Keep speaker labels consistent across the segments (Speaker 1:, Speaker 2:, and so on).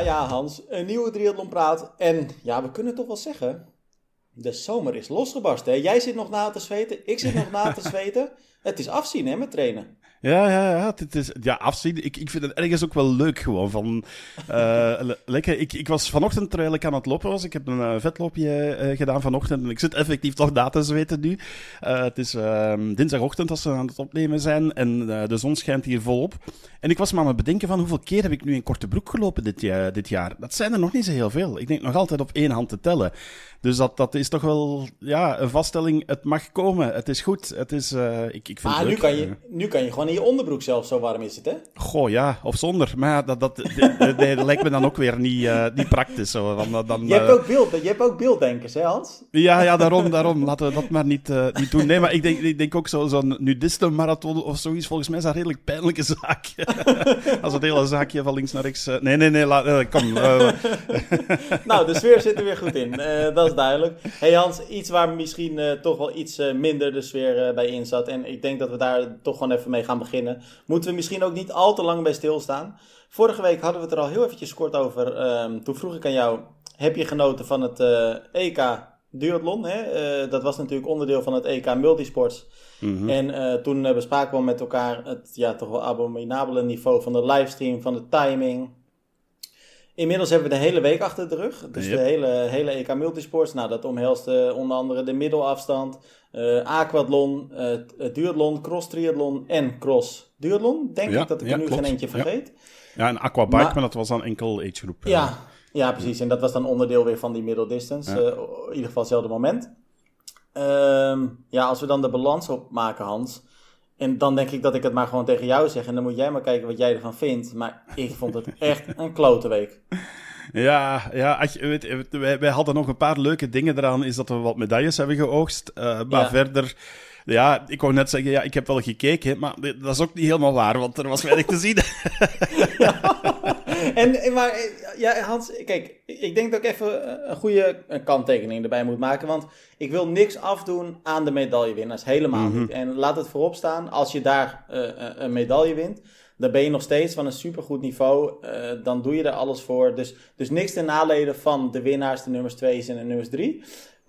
Speaker 1: Ja, Hans, een nieuwe triathlonpraat. En ja, we kunnen toch wel zeggen, de zomer is losgebarsten. Hè? Jij zit nog na te zweten, ik zit nog na te zweten. Het is afzien, hè, met trainen.
Speaker 2: Ja. Het is, afzien. Ik vind het ergens ook wel leuk gewoon. Lekker. Ik was vanochtend, terwijl ik aan het lopen was, ik heb een vetloopje gedaan vanochtend. En ik zit effectief toch na te zweten nu. Het is dinsdagochtend als we aan het opnemen zijn. En de zon schijnt hier volop. En ik was me aan het bedenken van hoeveel keer heb ik nu in korte broek gelopen dit jaar. Dat zijn er nog niet zo heel veel. Ik denk nog altijd op één hand te tellen. Dus dat is toch wel een vaststelling. Het mag komen. Het is goed. Het is, ik vind het leuk.
Speaker 1: Nu kan je gewoon in je onderbroek zelf, zo warm is het, hè?
Speaker 2: Goh, ja. Of zonder. Maar ja, dat lijkt me dan ook weer niet praktisch. Zo.
Speaker 1: Je hebt ook beelddenkers, hè, Hans?
Speaker 2: Ja, daarom. Laten we dat maar niet doen. Nee, maar ik denk ook zo'n nudistenmarathon of zoiets. Volgens mij is dat een redelijk pijnlijke zaak. Als het hele zaakje van links naar rechts... Nee, kom.
Speaker 1: Nou, de sfeer zit er weer goed in. Dat is duidelijk. Hey Hans, iets waar misschien toch wel iets minder de sfeer bij in zat. En ik denk dat we daar toch gewoon even mee gaan beginnen. Moeten we misschien ook niet al te lang bij stilstaan. Vorige week hadden we het er al heel eventjes kort over. Toen vroeg ik aan jou, heb je genoten van het EK Duathlon? Hè? Dat was natuurlijk onderdeel van het EK Multisports. Mm-hmm. En toen bespraken we met elkaar het toch wel abominabele niveau van de livestream, van de timing. Inmiddels hebben we de hele week achter de rug. Dus de hele EK Multisports. Nou, dat omhelst onder andere de middelafstand, aquathlon, duathlon, cross triathlon en cross duathlon. Denk ik dat ik er nu geen eentje vergeet.
Speaker 2: Ja, en aquabike, maar dat was dan enkel agegroep.
Speaker 1: Ja, precies. En dat was dan onderdeel weer van die middle distance. In ieder geval hetzelfde moment. Als we dan de balans opmaken, Hans. En dan denk ik dat ik het maar gewoon tegen jou zeg. En dan moet jij maar kijken wat jij ervan vindt. Maar ik vond het echt een klote week.
Speaker 2: Ja, wij hadden nog een paar leuke dingen eraan. Is dat we wat medailles hebben geoogst. Maar verder... Ja, ik wou net zeggen, ik heb wel gekeken. Maar dat is ook niet helemaal waar. Want er was weinig te zien.
Speaker 1: Maar Hans, kijk, ik denk dat ik even een goede kanttekening erbij moet maken. Want ik wil niks afdoen aan de medaillewinnaars. Helemaal niet. En laat het voorop staan, als je daar een medaille wint, dan ben je nog steeds van een supergoed niveau. Dan doe je er alles voor. Dus niks ten nadele van de winnaars, de nummers 2 en de nummers 3.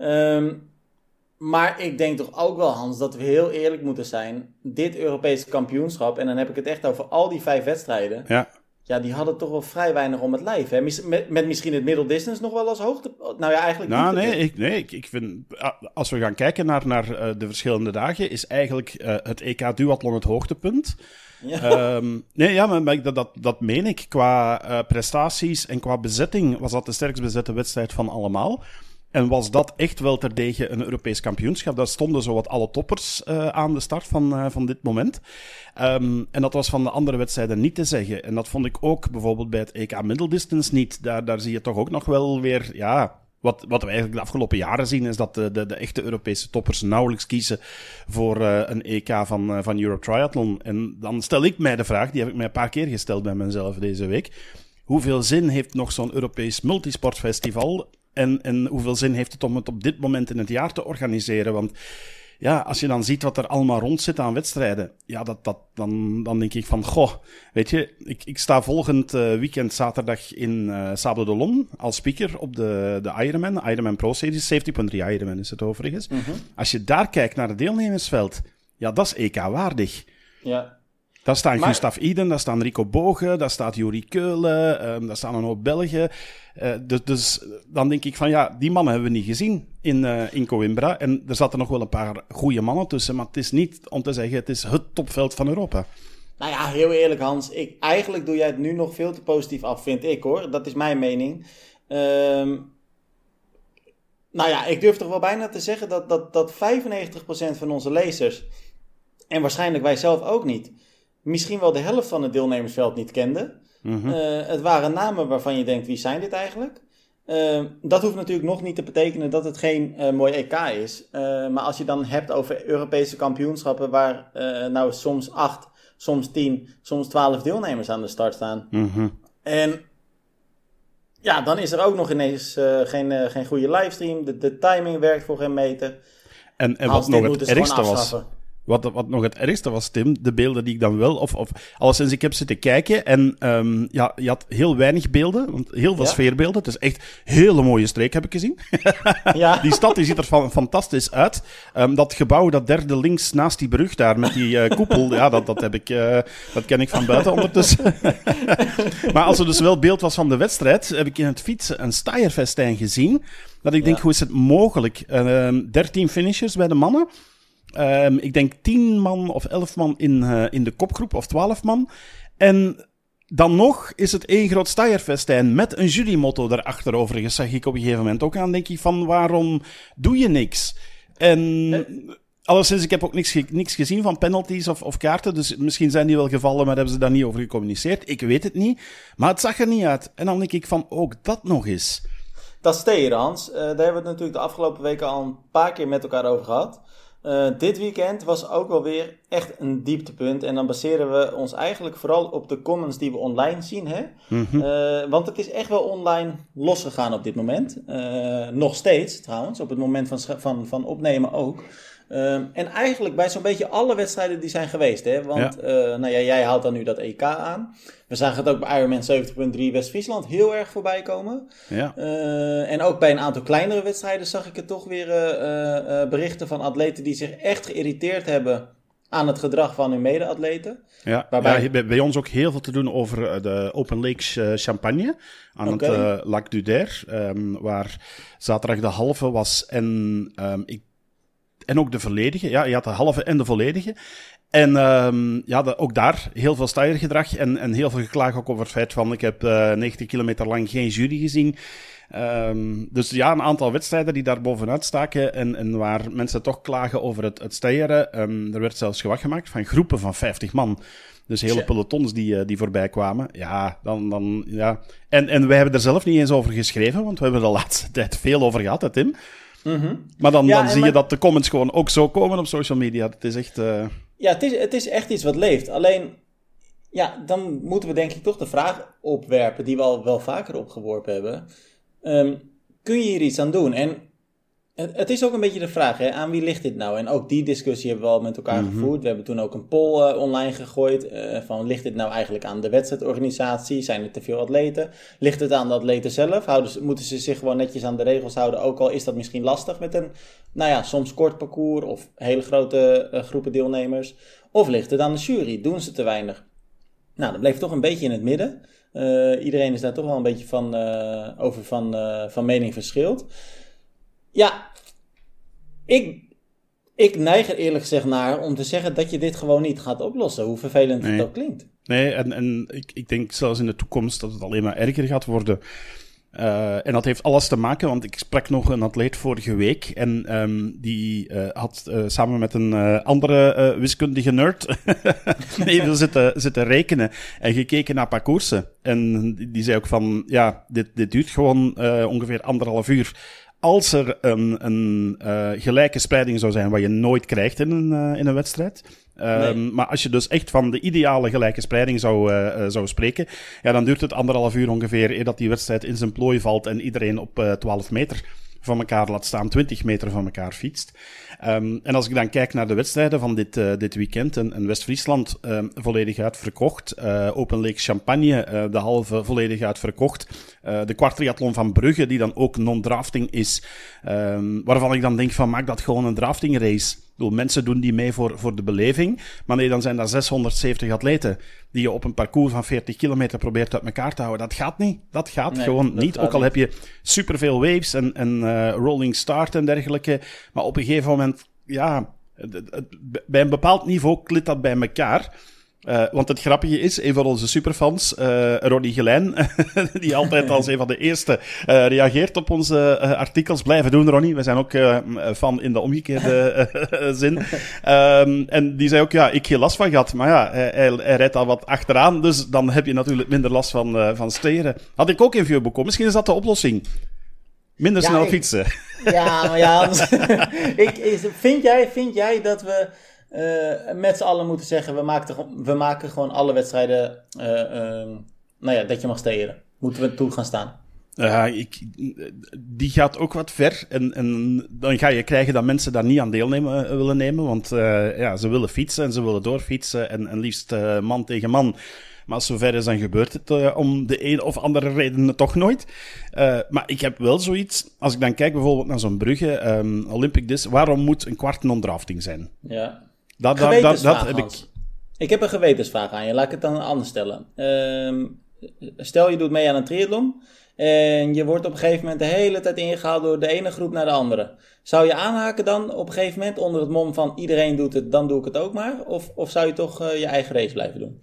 Speaker 1: Maar ik denk toch ook wel, Hans, dat we heel eerlijk moeten zijn. Dit Europese kampioenschap, en dan heb ik het echt over al die 5 wedstrijden. Ja, die hadden toch wel vrij weinig om het lijf. Hè? Met misschien het middle distance nog wel als hoogte. Nou ja, eigenlijk niet.
Speaker 2: Ik vind, als we gaan kijken naar de verschillende dagen, is eigenlijk het EK Duathlon het hoogtepunt. Ja. Maar dat meen ik. Qua prestaties en qua bezetting was dat de sterkst bezette wedstrijd van allemaal. En was dat echt wel terdege een Europees kampioenschap? Daar stonden zowat alle toppers aan de start van dit moment. En dat was van de andere wedstrijden niet te zeggen. En dat vond ik ook bijvoorbeeld bij het EK Middle Distance niet. Daar zie je toch ook nog wel weer... Wat we eigenlijk de afgelopen jaren zien, is dat de echte Europese toppers nauwelijks kiezen voor een EK van Eurotriathlon. En dan stel ik mij de vraag, die heb ik mij een paar keer gesteld bij mezelf deze week. Hoeveel zin heeft nog zo'n Europees multisportfestival... En hoeveel zin heeft het om het op dit moment in het jaar te organiseren? Want als je dan ziet wat er allemaal rond zit aan wedstrijden, dan denk ik van, weet je, ik sta volgend weekend zaterdag in Sable d'Olonne als speaker op de Ironman Pro Series, 70.3 Ironman is het overigens. Mm-hmm. Als je daar kijkt naar het deelnemersveld, dat is EK-waardig.
Speaker 1: Ja.
Speaker 2: Daar staan Gustav Iden, daar staan Rico Bogen, daar staat Juri Keulen, daar staan een hoop Belgen. Dus dan denk ik van die mannen hebben we niet gezien in Coimbra. En er zaten nog wel een paar goede mannen tussen, maar het is niet om te zeggen, het is het topveld van Europa.
Speaker 1: Nou ja, heel eerlijk Hans, eigenlijk doe jij het nu nog veel te positief af, vind ik hoor. Dat is mijn mening. Ik durf toch wel bijna te zeggen dat 95% van onze lezers, en waarschijnlijk wij zelf ook niet, misschien wel de helft van het deelnemersveld niet kende. Mm-hmm. Het waren namen waarvan je denkt, wie zijn dit eigenlijk? Dat hoeft natuurlijk nog niet te betekenen dat het geen mooi EK is. Maar als je dan hebt over Europese kampioenschappen waar soms 8, soms 10, soms 12 deelnemers aan de start staan. Mm-hmm. En dan is er ook nog ineens geen goede livestream. De timing werkt voor geen meter.
Speaker 2: En wat nog het ergste was... Wat nog het ergste was, Tim, de beelden die ik dan wel... Of alleszins, ik heb zitten kijken en je had heel weinig beelden, want heel veel sfeerbeelden. Het is echt een hele mooie streek, heb ik gezien. Ja. Die stad die ziet er fantastisch uit. Dat gebouw, dat derde links naast die brug daar, met die koepel, ja, dat ken ik van buiten ondertussen. Maar als er dus wel beeld was van de wedstrijd, heb ik in het fietsen een staaierfestijn gezien. Dat ik denk, hoe is het mogelijk? 13 finishers bij de mannen. Ik denk 10 man of 11 man in de kopgroep, of 12 man. En dan nog is het één groot staaierfestijn met een jurymotto daarachter. Overigens zag ik op een gegeven moment ook aan, denk ik, van waarom doe je niks? En alleszins, ik heb ook niks gezien van penalties of kaarten, dus misschien zijn die wel gevallen, maar hebben ze daar niet over gecommuniceerd. Ik weet het niet, maar het zag er niet uit. En dan denk ik van, ook dat nog eens.
Speaker 1: Dat steden, Hans. Daar hebben we het natuurlijk de afgelopen weken al een paar keer met elkaar over gehad. Dit weekend was ook wel weer echt een dieptepunt. En dan baseren we ons eigenlijk vooral op de comments die we online zien. Hè? Mm-hmm. Want het is echt wel online losgegaan op dit moment. Nog steeds trouwens, op het moment van opnemen ook. En eigenlijk bij zo'n beetje alle wedstrijden die zijn geweest. Hè? Want jij haalt dan nu dat EK aan. We zagen het ook bij Ironman 70.3 West-Friesland heel erg voorbij komen. Ja. En ook bij een aantal kleinere wedstrijden zag ik het toch weer berichten van atleten die zich echt geïrriteerd hebben aan het gedrag van hun mede-atleten.
Speaker 2: Ja, waarbij... bij ons ook heel veel te doen over de Open Lakes Champagne aan het Lac du Der, waar zaterdag de halve was en ook de volledige. Ja, je had de halve en de volledige. En ook daar heel veel staaiergedrag en heel veel geklaag ook over het feit van ik heb 90 kilometer lang geen jury gezien. Dus ja, een aantal wedstrijden die daar bovenuit staken en waar mensen toch klagen over het steieren. Er werd zelfs gewag gemaakt van groepen van 50 man. Dus hele pelotons die voorbij kwamen. Ja, dan ja. En wij hebben er zelf niet eens over geschreven, want we hebben er de laatste tijd veel over gehad, hè, Tim? Mm-hmm. Maar dan zie je dat de comments gewoon ook zo komen op social media. Het is echt...
Speaker 1: Ja, het is echt iets wat leeft. Alleen, ja, dan moeten we denk ik toch de vraag opwerpen die we al wel vaker opgeworpen hebben. Kun je hier iets aan doen? En het is ook een beetje de vraag, hè, aan wie ligt dit nou? En ook die discussie hebben we al met elkaar gevoerd. We hebben toen ook een poll online gegooid van ligt dit nou eigenlijk aan de wedstrijdorganisatie? Zijn er te veel atleten? Ligt het aan de atleten zelf? Moeten ze zich gewoon netjes aan de regels houden? Ook al is dat misschien lastig met een, soms kort parcours of hele grote groepen deelnemers. Of ligt het aan de jury? Doen ze te weinig? Nou, dat bleef toch een beetje in het midden. Iedereen is daar toch wel een beetje van mening verschilt. Ja, ik neig er eerlijk gezegd naar om te zeggen dat je dit gewoon niet gaat oplossen, hoe vervelend het ook klinkt.
Speaker 2: Nee, en ik denk zelfs in de toekomst dat het alleen maar erger gaat worden. En dat heeft alles te maken, want ik sprak nog een atleet vorige week en die had samen met een andere wiskundige nerd even zitten rekenen en gekeken naar parcoursen. En die zei ook van, ja, dit duurt gewoon ongeveer 1,5 uur. Als er een gelijke spreiding zou zijn, wat je nooit krijgt in een wedstrijd. Nee. Maar als je dus echt van de ideale gelijke spreiding zou spreken, ja, dan duurt het 1,5 uur ongeveer eer dat die wedstrijd in zijn plooi valt en iedereen op 12 meter van elkaar laat staan, 20 meter van elkaar fietst. En als ik dan kijk naar de wedstrijden van dit weekend, en West-Friesland volledig uitverkocht, Open Lake Champagne de halve volledig uitverkocht, de kwartriathlon van Brugge, die dan ook non-drafting is, waarvan ik dan denk van, maak dat gewoon een drafting race. Ik bedoel, mensen doen die mee voor de beleving, maar nee, dan zijn dat 670 atleten die je op een parcours van 40 kilometer probeert uit elkaar te houden. Dat gaat niet. Dat gaat gewoon niet. Ook al heb je superveel waves en rolling start en dergelijke, maar op een gegeven moment, ja, bij een bepaald niveau klit dat bij elkaar. Want het grappige is, een van onze superfans, Ronnie Gelijn, die altijd als een van de eerste reageert op onze artikels. Blijven doen, Ronnie. We zijn ook fan in de omgekeerde zin. En die zei ook, ja, ik geen last van gehad. Maar ja, hij rijdt al wat achteraan, dus dan heb je natuurlijk minder last van steren. Had ik ook in Vieuxboek. Misschien is dat de oplossing. Minder snel fietsen.
Speaker 1: Ja, maar ja, vind jij dat we met z'n allen moeten zeggen, we maken gewoon alle wedstrijden, dat je mag steren. Moeten we toe gaan staan?
Speaker 2: Die gaat ook wat ver. En dan ga je krijgen dat mensen daar niet aan willen nemen. Want ze willen fietsen en ze willen doorfietsen. En liefst man tegen man. Maar als het zover is, dan gebeurt het om de een of andere reden toch nooit. Maar ik heb wel zoiets... Als ik dan kijk bijvoorbeeld naar zo'n Brugge, Olympic Dis, waarom moet een kwart non-drafting zijn?
Speaker 1: Ja.
Speaker 2: Dat heb ik...
Speaker 1: Ik heb een gewetensvraag aan je. Laat ik het dan anders stellen. Stel je doet mee aan een triathlon en je wordt op een gegeven moment de hele tijd ingehaald door de ene groep naar de andere. Zou je aanhaken dan op een gegeven moment onder het mom van iedereen doet het, dan doe ik het ook maar? Of zou je toch je eigen race blijven doen?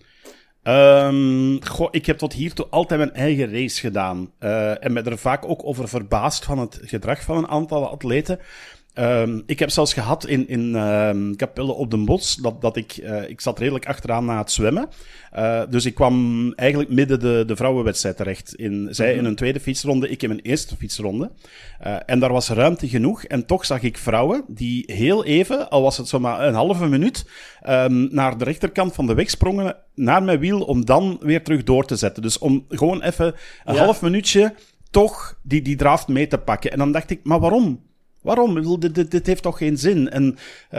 Speaker 2: Ik heb tot hiertoe altijd mijn eigen race gedaan. En me er vaak ook over verbaasd van het gedrag van een aantal atleten. Ik heb zelfs gehad in Capelle op den Bosch dat ik zat redelijk achteraan na het zwemmen. Dus ik kwam eigenlijk midden de vrouwenwedstrijd terecht. Zij in een tweede fietsronde, ik in mijn eerste fietsronde. En daar was ruimte genoeg. En toch zag ik vrouwen die heel even, al was het zomaar een halve minuut, naar de rechterkant van de weg sprongen, naar mijn wiel, om dan weer terug door te zetten. Dus om gewoon even een half minuutje toch die draft mee te pakken. En dan dacht ik, maar waarom? Waarom? Dit heeft toch geen zin? En,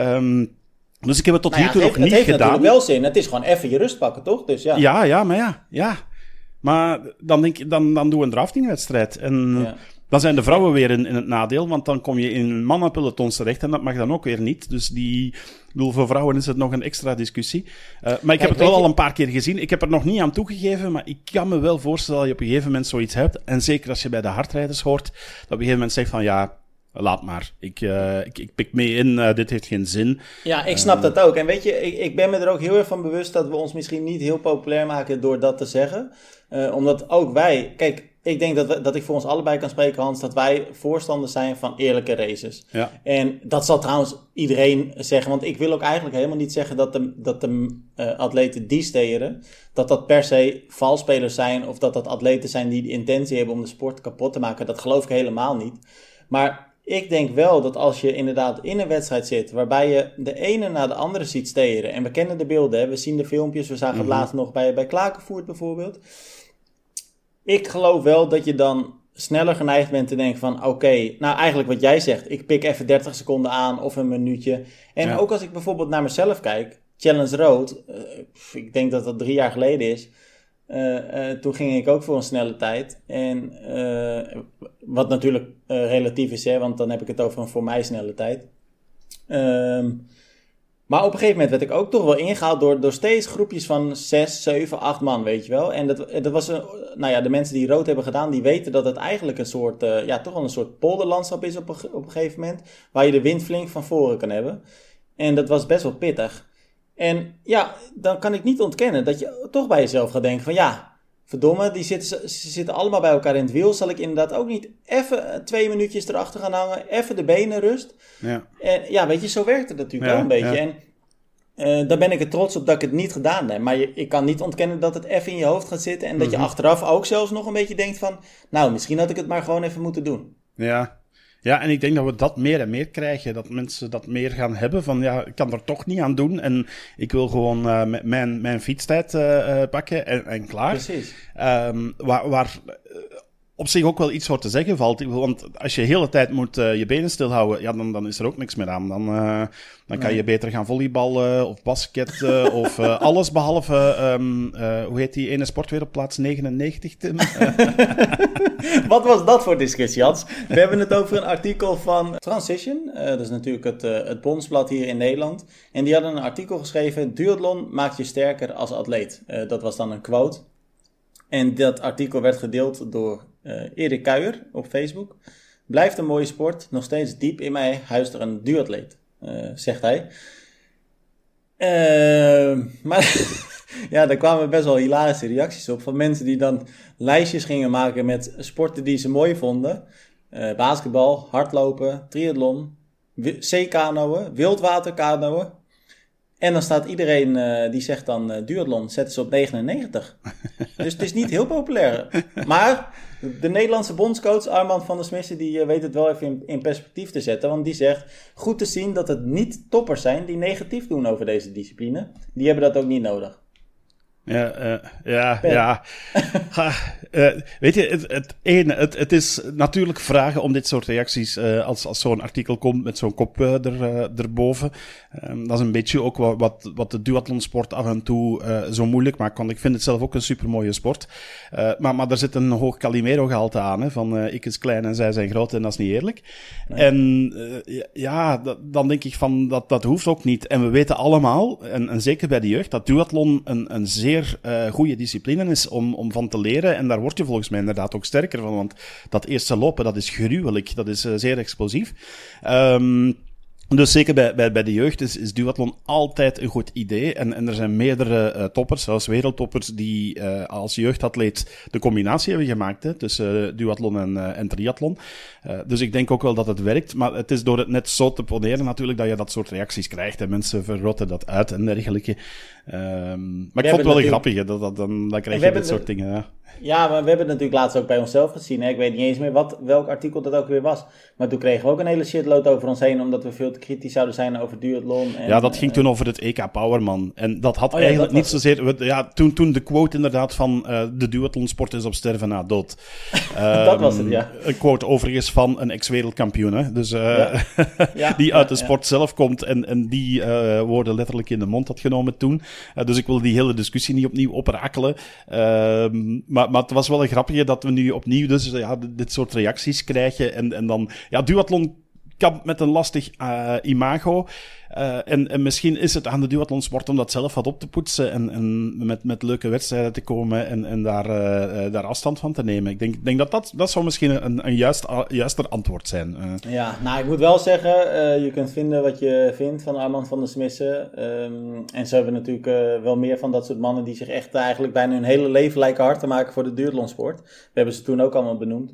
Speaker 2: dus ik heb het tot hiertoe nog niet gedaan. Het heeft
Speaker 1: natuurlijk wel zin. Het is gewoon even je rust pakken, toch? Dus ja.
Speaker 2: Ja. Maar dan denk ik, dan doe een draftingwedstrijd. En dan zijn de vrouwen weer in het nadeel, want dan kom je in mannenpelotons terecht en dat mag dan ook weer niet. Dus voor vrouwen is het nog een extra discussie. Maar ik heb het wel al een paar keer gezien. Ik heb er nog niet aan toegegeven, maar ik kan me wel voorstellen dat je op een gegeven moment zoiets hebt. En zeker als je bij de hardrijders hoort, dat op een gegeven moment zegt van ja, laat maar. Ik pik mee in, dit heeft geen zin.
Speaker 1: Ja, ik snap dat ook. En weet je, ik ben me er ook heel erg van bewust dat we ons misschien niet heel populair maken door dat te zeggen. Omdat ook wij... Kijk, ik denk dat ik voor ons allebei kan spreken, Hans, dat wij voorstanders zijn van eerlijke races. Ja. En dat zal trouwens iedereen zeggen, want ik wil ook eigenlijk helemaal niet zeggen dat de atleten die steren, dat per se valspelers zijn of dat atleten zijn die de intentie hebben om de sport kapot te maken. Dat geloof ik helemaal niet. Maar ik denk wel dat als je inderdaad in een wedstrijd zit waarbij je de ene na de andere ziet steren, en we kennen de beelden, hè? We zien de filmpjes, we zagen het laatst nog bij Klakenvoort bijvoorbeeld. Ik geloof wel dat je dan sneller geneigd bent te denken van oké, nou eigenlijk wat jij zegt, ik pik even 30 seconden aan of een minuutje. En ook als ik bijvoorbeeld naar mezelf kijk, Challenge Road, ik denk dat dat 3 jaar geleden is. Toen ging ik ook voor een snelle tijd. En wat natuurlijk relatief is, hè, want dan heb ik het over een voor mij snelle tijd. Maar op een gegeven moment werd ik ook toch wel ingehaald door steeds groepjes van 6, 7, 8 man, weet je wel. En dat was de mensen die rood hebben gedaan, die weten dat het eigenlijk een soort, toch wel een soort polderlandschap is op een gegeven moment. Waar je de wind flink van voren kan hebben. En dat was best wel pittig. En ja, dan kan ik niet ontkennen dat je toch bij jezelf gaat denken van ja, verdomme, ze zitten allemaal bij elkaar in het wiel. Zal ik inderdaad ook niet even 2 minuutjes erachter gaan hangen, even de benen rust? Ja. En ja, weet je, zo werkt het natuurlijk wel een beetje. Ja. En daar ben ik er trots op dat ik het niet gedaan heb. Maar ik kan niet ontkennen dat het even in je hoofd gaat zitten en dat je achteraf ook zelfs nog een beetje denkt van, nou, misschien had ik het maar gewoon even moeten doen.
Speaker 2: Ja, en ik denk dat we dat meer en meer krijgen. Dat mensen dat meer gaan hebben van, ja, ik kan er toch niet aan doen. En ik wil gewoon mijn fietstijd pakken en klaar. Precies. Waar op zich ook wel iets voor te zeggen valt. Want als je de hele tijd moet je benen stilhouden, ja, dan is er ook niks meer aan. Dan kan je beter gaan volleyballen of basketten of alles behalve, hoe heet die ene sportwereldplaats 99, Tim?
Speaker 1: Wat was dat voor discussie, Hans? We hebben het over een artikel van Transition. Dat is natuurlijk het bondsblad hier in Nederland. En die hadden een artikel geschreven, duathlon maakt je sterker als atleet. Dat was dan een quote. En dat artikel werd gedeeld door Erik Kuijer op Facebook. Blijft een mooie sport, nog steeds diep in mij huist er een duatleet, zegt hij. Maar ja, daar kwamen best wel hilarische reacties op van mensen die dan lijstjes gingen maken met sporten die ze mooi vonden. Basketbal, hardlopen, triathlon, zeekanoën, wildwaterkanoën. En dan staat iedereen die zegt dan duathlon, zetten ze op 99. Dus het is niet heel populair. Maar de Nederlandse bondscoach Armand van der Smissen, die weet het wel even in perspectief te zetten. Want die zegt, goed te zien dat het niet toppers zijn die negatief doen over deze discipline. Die hebben dat ook niet nodig.
Speaker 2: Ja. Weet je, het is natuurlijk vragen om dit soort reacties als zo'n artikel komt met zo'n kop erboven. Dat is een beetje ook wat de duathlonsport af en toe zo moeilijk maakt. Want ik vind het zelf ook een supermooie sport. Maar er zit een hoog Calimero-gehalte aan. Hè, van ik is klein en zij zijn groot en dat is niet eerlijk. Nee. En dan denk ik van dat hoeft ook niet. En we weten allemaal, en zeker bij de jeugd, dat duathlon een zeer goede discipline is om van te leren. En daar word je volgens mij inderdaad ook sterker van. Want dat eerste lopen, dat is gruwelijk. Dat is zeer explosief. Dus zeker bij de jeugd is duathlon altijd een goed idee. En er zijn meerdere toppers, zelfs wereldtoppers, die als jeugdatleet de combinatie hebben gemaakt tussen duathlon en triathlon. Dus ik denk ook wel dat het werkt. Maar het is door het net zo te poneren natuurlijk dat je dat soort reacties krijgt. En mensen verrotten dat uit en dergelijke. Maar ik vond het wel grappig, hè, dan krijg je dit soort dingen. Ja.
Speaker 1: Ja, maar we hebben het natuurlijk laatst ook bij onszelf gezien. Hè? Ik weet niet eens meer welk artikel dat ook weer was. Maar toen kregen we ook een hele shitload over ons heen, omdat we veel te kritisch zouden zijn over duathlon. En,
Speaker 2: ja, dat ging toen over het EK Powerman. En dat had eigenlijk niet zozeer... Ja, toen de quote inderdaad van de duathlonsport is op sterven na dood.
Speaker 1: Dat was het, ja.
Speaker 2: Een quote overigens van een ex-wereldkampioen. Hè? Dus die uit de sport zelf komt en die woorden letterlijk in de mond had genomen toen. Dus ik wil die hele discussie niet opnieuw oprakelen. Maar het was wel een grappige dat we nu opnieuw dus dit soort reacties krijgen. En dan... Ja, duathlon kampt met een lastig imago. En misschien is het aan de duathlonsport om dat zelf wat op te poetsen en met leuke wedstrijden te komen en daar afstand van te nemen. Ik denk dat zou misschien een juister antwoord zijn.
Speaker 1: Ja, nou ik moet wel zeggen, je kunt vinden wat je vindt van Armand van der Smissen. En zo hebben we natuurlijk wel meer van dat soort mannen die zich echt eigenlijk bijna hun hele leven lijken hard te maken voor de duathlonsport. We hebben ze toen ook allemaal benoemd.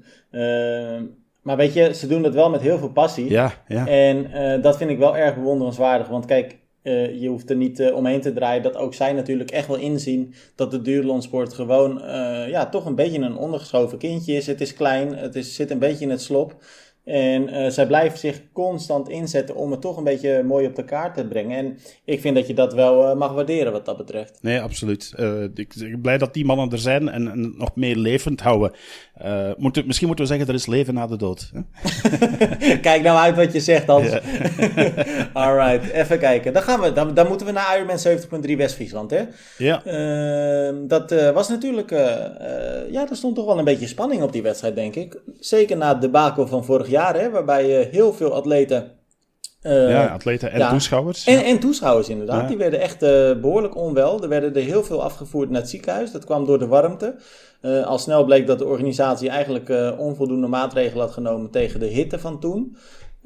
Speaker 1: Maar weet je, ze doen dat wel met heel veel passie.
Speaker 2: Ja.
Speaker 1: En dat vind ik wel erg bewonderenswaardig. Want kijk, je hoeft er niet omheen te draaien dat ook zij natuurlijk echt wel inzien dat de duathlonsport gewoon toch een beetje een ondergeschoven kindje is. Het is klein, zit een beetje in het slop. En zij blijven zich constant inzetten om het toch een beetje mooi op de kaart te brengen. En ik vind dat je dat wel mag waarderen wat dat betreft.
Speaker 2: Nee, absoluut. Ik ben blij dat die mannen er zijn en nog meer levend houden. Misschien moeten we zeggen, er is leven na de dood. Hè?
Speaker 1: Kijk nou uit wat je zegt, Hans. Ja. Alright, even kijken. Dan moeten we naar Ironman 70.3 West-Friesland, hè?
Speaker 2: Ja.
Speaker 1: Dat was natuurlijk... er stond toch wel een beetje spanning op die wedstrijd, denk ik. Zeker na het debakel van vorig jaar, hè, waarbij heel veel atleten...
Speaker 2: atleten en toeschouwers.
Speaker 1: En toeschouwers inderdaad. Ja. Die werden echt behoorlijk onwel. Er werden er heel veel afgevoerd naar het ziekenhuis. Dat kwam door de warmte. Al snel bleek dat de organisatie eigenlijk onvoldoende maatregelen had genomen tegen de hitte van toen.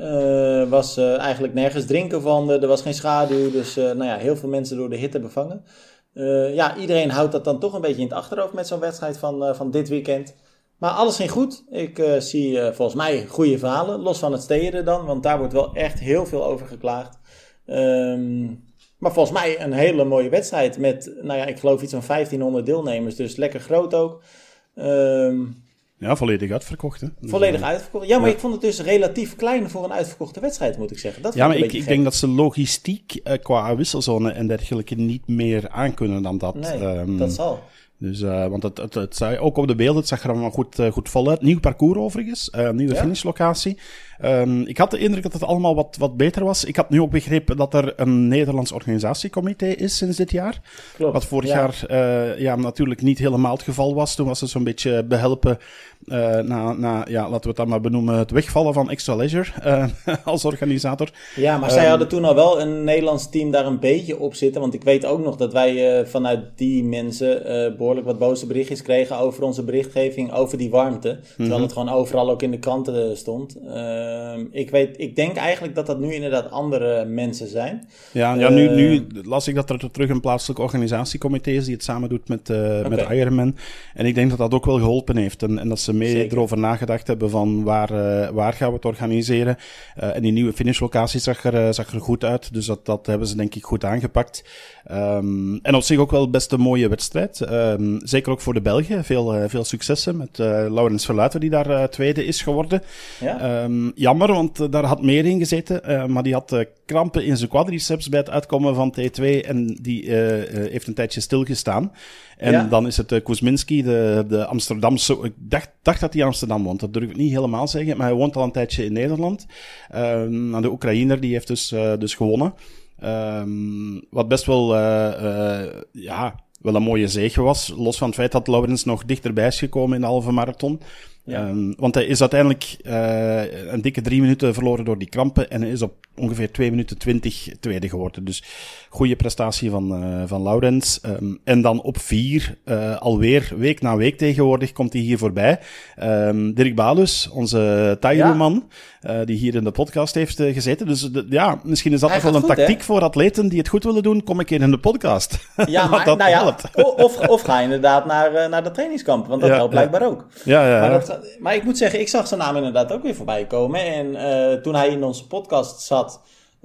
Speaker 1: Was eigenlijk nergens drinken van. Er was geen schaduw. Dus heel veel mensen door de hitte bevangen. Iedereen houdt dat dan toch een beetje in het achterhoofd met zo'n wedstrijd van dit weekend. Maar alles ging goed. Ik zie volgens mij goede verhalen. Los van het steden dan. Want daar wordt wel echt heel veel over geklaagd. Maar volgens mij een hele mooie wedstrijd. Met, ik geloof iets van 1500 deelnemers. Dus lekker groot ook.
Speaker 2: Volledig uitverkocht. Hè?
Speaker 1: Volledig uitverkocht. Ja, maar ik vond het dus relatief klein voor een uitverkochte wedstrijd, moet ik zeggen. Dat
Speaker 2: maar ik denk dat ze logistiek qua wisselzone en dergelijke niet meer aankunnen dan dat.
Speaker 1: Nee, dat zal.
Speaker 2: Dus, want het zag, ook op de beelden, het zag er allemaal goed vol uit. Nieuw parcours overigens, nieuwe finishlocatie. Ik had de indruk dat het allemaal wat beter was. Ik had nu ook begrepen dat er een Nederlands organisatiecomité is sinds dit jaar.
Speaker 1: Klopt,
Speaker 2: wat vorig jaar natuurlijk niet helemaal het geval was. Toen was het zo'n beetje behelpen laten we het dan maar benoemen, het wegvallen van Extra Leisure als organisator.
Speaker 1: Ja, maar zij hadden toen al wel een Nederlands team daar een beetje op zitten. Want ik weet ook nog dat wij vanuit die mensen behoorlijk wat boze berichtjes kregen over onze berichtgeving, over die warmte. Terwijl het gewoon overal ook in de kranten stond. Ik denk eigenlijk dat nu inderdaad andere mensen zijn.
Speaker 2: Nu las ik dat er terug een plaatselijk organisatiecomité is die het samen doet met Ironman. En ik denk dat dat ook wel geholpen heeft. En dat ze mee erover nagedacht hebben van waar gaan we het organiseren. En die nieuwe finishlocatie zag er goed uit. Dus dat hebben ze denk ik goed aangepakt. En op zich ook wel best een mooie wedstrijd. Zeker ook voor de Belgen. Veel successen met Laurens Verluijten, die daar tweede is geworden. Ja? Jammer, want daar had meer in gezeten. Maar die had krampen in zijn quadriceps bij het uitkomen van T2 en die heeft een tijdje stilgestaan. En dan is het Kuzminski, de Amsterdamse... Ik dacht dat hij in Amsterdam woont, dat durf ik niet helemaal zeggen, maar hij woont al een tijdje in Nederland. De Oekraïner, die heeft dus gewonnen. Wat best wel, wel een mooie zege was. Los van het feit dat Laurens nog dichterbij is gekomen in de halve marathon. Ja. Want hij is uiteindelijk een dikke 3 minuten verloren door die krampen. En hij is op ongeveer 2 minuten 20 tweede geworden. Dus goede prestatie van Laurens. En dan op 4, alweer week na week tegenwoordig, komt hij hier voorbij. Dirk Balus, onze Tairu-man, die hier in de podcast heeft gezeten. Dus misschien is dat nog wel een tactiek voor atleten die het goed willen doen. Kom een keer in de podcast.
Speaker 1: Ja, maar dat helpt. Of ga inderdaad naar de trainingskamp. Want dat helpt blijkbaar ook.
Speaker 2: Ja.
Speaker 1: Maar ik moet zeggen, ik zag zijn naam inderdaad ook weer voorbij komen. En toen hij in onze podcast zat,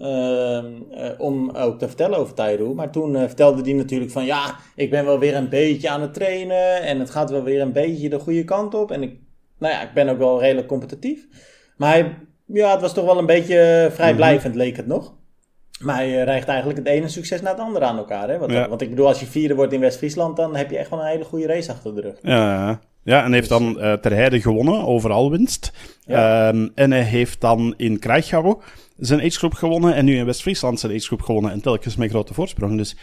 Speaker 1: om ook te vertellen over Tairu. Maar toen vertelde hij natuurlijk van, ik ben wel weer een beetje aan het trainen. En het gaat wel weer een beetje de goede kant op. En ik ben ook wel redelijk competitief. Maar het was toch wel een beetje vrijblijvend, leek het nog. Maar hij rijgt eigenlijk het ene succes na het andere aan elkaar. Hè? Want ik bedoel, als je vierde wordt in West-Friesland, dan heb je echt wel een hele goede race achter de rug.
Speaker 2: Ja, en heeft dan ter Heide gewonnen, overal winst. Ja. En hij heeft dan in Kraichgau zijn agegroep gewonnen en nu in West-Friesland zijn agegroep gewonnen en telkens met grote voorsprong. Dus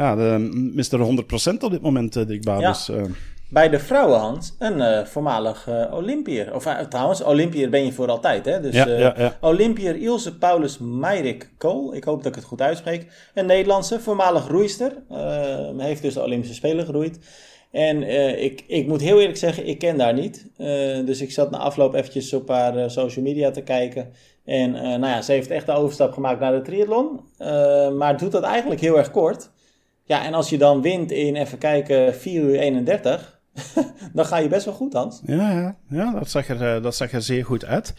Speaker 2: Mr. 100% op dit moment, Dirk Balus. Ja.
Speaker 1: Bij de vrouwen, Hans, een voormalig Olympiër. Of trouwens, Olympiër ben je voor altijd, hè? Dus Olympiër Ilse Paulus Meirik Kool, ik hoop dat ik het goed uitspreek. Een Nederlandse, voormalig roeister. Heeft dus de Olympische Spelen geroeid. En ik moet heel eerlijk zeggen, ik ken daar niet. Dus ik zat na afloop eventjes op haar social media te kijken. En ze heeft echt de overstap gemaakt naar de triathlon. Maar doet dat eigenlijk heel erg kort. Ja, en als je dan wint in, even kijken, 4 uur 31... dan ga je best wel goed, Hans.
Speaker 2: Ja, dat zag er zeer goed uit.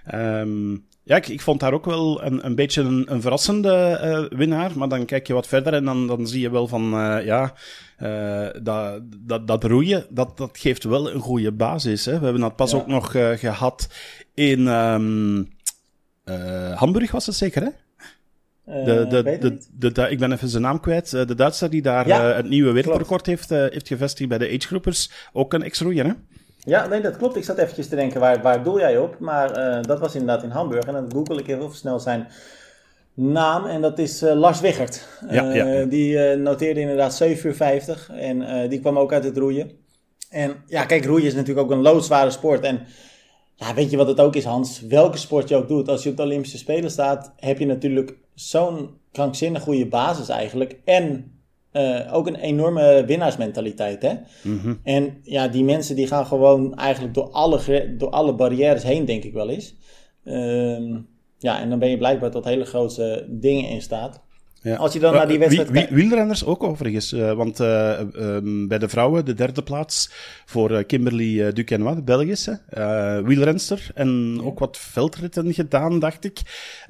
Speaker 2: Ik vond haar ook wel een beetje een verrassende winnaar. Maar dan kijk je wat verder en dan zie je wel van... dat roeien, dat geeft wel een goede basis. Hè? We hebben dat pas ook nog gehad in Hamburg, was het zeker, hè? Ik ben even zijn naam kwijt. De Duitser die daar het nieuwe wereldrecord heeft gevestigd bij de agegroepers. Ook een ex-roeier, hè?
Speaker 1: Ja, nee, dat klopt. Ik zat eventjes te denken, waar doel jij op? Maar dat was inderdaad in Hamburg. En dan google ik even snel zijn naam. En dat is Lars Wichert. Die noteerde inderdaad 7 uur 50. En die kwam ook uit het roeien. En kijk, roeien is natuurlijk ook een loodzware sport. En weet je wat het ook is, Hans? Welke sport je ook doet, als je op de Olympische Spelen staat, heb je natuurlijk zo'n krankzinnig goede basis eigenlijk. En ook een enorme winnaarsmentaliteit, hè? Mm-hmm. En die mensen die gaan gewoon eigenlijk door alle barrières heen, denk ik wel eens. En dan ben je blijkbaar tot hele grote dingen in staat.
Speaker 2: Ja.
Speaker 1: Als je dan naar die wedstrijd...
Speaker 2: Wielrenners ook overigens, want bij de vrouwen de derde plaats voor Kimberly Duquesnoy, de Belgische wielrenster. En ook wat veldritten gedaan, dacht ik.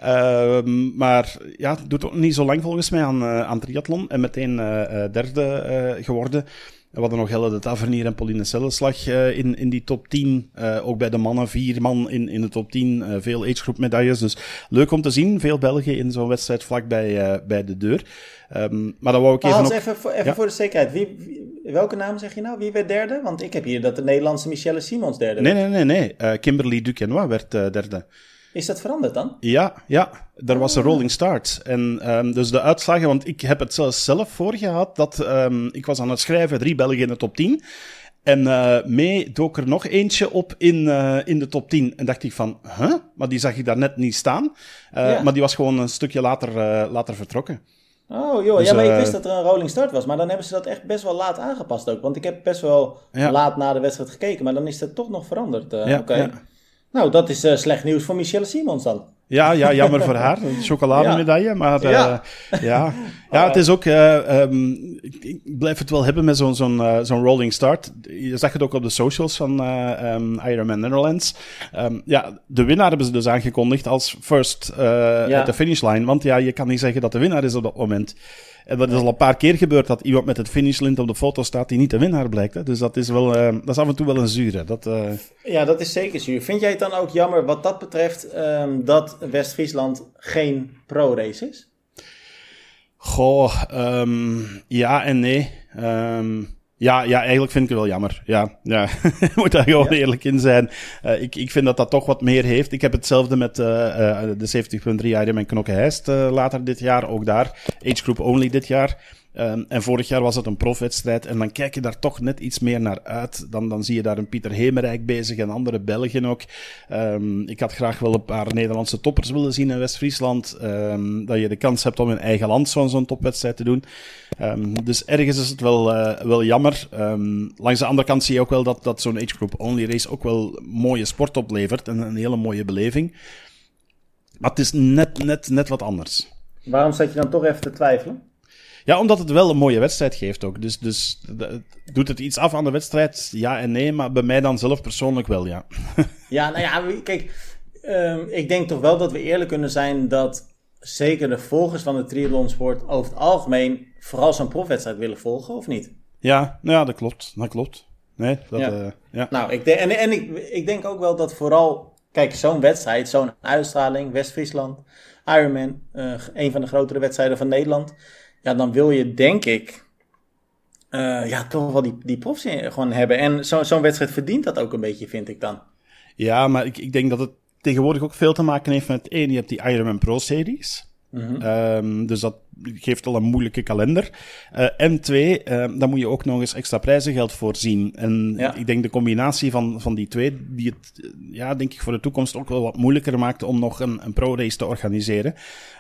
Speaker 2: Maar doet ook niet zo lang volgens mij aan triathlon. En meteen derde geworden. We hadden nog Helle de Tavernier en Pauline Celleslag in die top 10. Ook bij de mannen, 4 man in de top 10. Veel agegroep medailles. Dus leuk om te zien. Veel Belgen in zo'n wedstrijd vlak bij de deur. Maar dan wou ik
Speaker 1: Hans, even voor de zekerheid. Welke naam zeg je nou? Wie werd derde? Want ik heb hier dat de Nederlandse Michelle Simons derde werd.
Speaker 2: Nee. Kimberly Duquesnoy werd derde.
Speaker 1: Is dat veranderd dan?
Speaker 2: Ja. Er was een rolling start. En dus de uitslagen, want ik heb het zelf voor gehad, dat ik was aan het schrijven, 3 Belgen in de top 10. En mee dook er nog eentje op in de top 10. En dacht ik van, maar die zag ik daar net niet staan. Maar die was gewoon een stukje later vertrokken.
Speaker 1: Oh joh, dus, maar ik wist dat er een rolling start was. Maar dan hebben ze dat echt best wel laat aangepast ook. Want ik heb best wel laat na de wedstrijd gekeken. Maar dan is dat toch nog veranderd. Oké. Nou, dat is slecht nieuws voor Michelle Simons dan.
Speaker 2: Ja, jammer voor haar. Een chocolademedaille. Maar het is ook... ik blijf het wel hebben met zo'n rolling start. Je zag het ook op de socials van Ironman Netherlands. De winnaar hebben ze dus aangekondigd als first at the finish line. Want je kan niet zeggen dat de winnaar is op dat moment. En dat is al een paar keer gebeurd dat iemand met het finishlint op de foto staat die niet de winnaar blijkt. Hè? Dus dat is wel, dat is af en toe wel een zure.
Speaker 1: Ja, dat is zeker zuur. Vind jij het dan ook jammer wat dat betreft dat West-Friesland geen pro-race is?
Speaker 2: Goh, ja en nee. Ja, eigenlijk vind ik het wel jammer. Ja. Ik moet daar gewoon eerlijk in zijn. Ik vind dat toch wat meer heeft. Ik heb hetzelfde met de 70.3 Ironman Knokke-Heist later dit jaar. Ook daar, age group only dit jaar. En vorig jaar was het een profwedstrijd. En dan kijk je daar toch net iets meer naar uit. Dan zie je daar een Pieter Hemerijk bezig en andere Belgen ook. Ik had graag wel een paar Nederlandse toppers willen zien in West-Friesland. Dat je de kans hebt om in eigen land zo'n topwedstrijd te doen. Dus ergens is het wel jammer. Langs de andere kant zie je ook wel dat zo'n age group only race ook wel mooie sport oplevert. En een hele mooie beleving. Maar het is net wat anders.
Speaker 1: Waarom zat je dan toch even te twijfelen?
Speaker 2: Ja, omdat het wel een mooie wedstrijd geeft ook. Dus doet het iets af aan de wedstrijd? Ja en nee, maar bij mij dan zelf persoonlijk wel, ja. Ja,
Speaker 1: nou ja, kijk, ik denk toch wel dat we eerlijk kunnen zijn dat zeker de volgers van de triathlonsport over het algemeen vooral zo'n profwedstrijd willen volgen, of niet?
Speaker 2: Ja, dat klopt. Nee,
Speaker 1: ja. Nou, ik denk ook wel dat vooral, kijk, zo'n wedstrijd, zo'n uitstraling, West-Friesland, Ironman, een van de grotere wedstrijden van Nederland. Ja, dan wil je, denk ik, toch wel die profs gewoon hebben. En zo'n wedstrijd verdient dat ook een beetje, vind ik dan.
Speaker 2: Ja, maar ik denk dat het tegenwoordig ook veel te maken heeft met één, je hebt die Ironman Pro-series. Mm-hmm. Dus dat geeft al een moeilijke kalender. En twee, dan moet je ook nog eens extra prijzengeld voorzien. En ik denk de combinatie van die twee, die het, denk ik voor de toekomst ook wel wat moeilijker maakt om nog een pro-race te organiseren.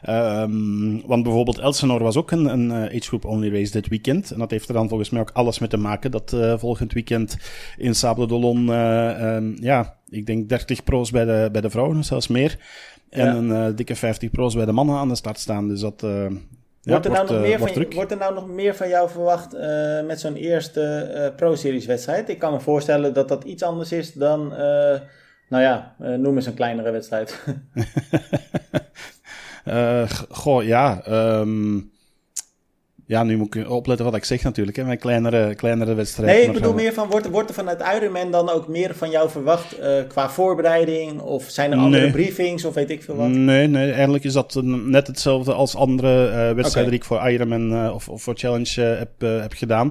Speaker 2: Want bijvoorbeeld Elsenor was ook een age group only race dit weekend. En dat heeft er dan volgens mij ook alles mee te maken dat volgend weekend in Sable d'Olonne, ik denk 30 pro's bij de vrouwen, zelfs meer. En een dikke 50 pro's bij de mannen aan de start staan. Dus dat wordt
Speaker 1: er nou nog meer van jou verwacht met zo'n eerste Pro-series wedstrijd? Ik kan me voorstellen dat dat iets anders is dan, noem eens een kleinere wedstrijd. Ja, nu moet ik opletten wat ik zeg natuurlijk, hè, met kleinere wedstrijden. Nee, ik bedoel meer van, wordt er vanuit Ironman dan ook meer van jou verwacht qua voorbereiding? Of zijn er andere briefings of weet ik veel wat?
Speaker 2: Nee, eigenlijk is dat net hetzelfde als andere wedstrijden die ik voor Ironman of voor Challenge heb gedaan.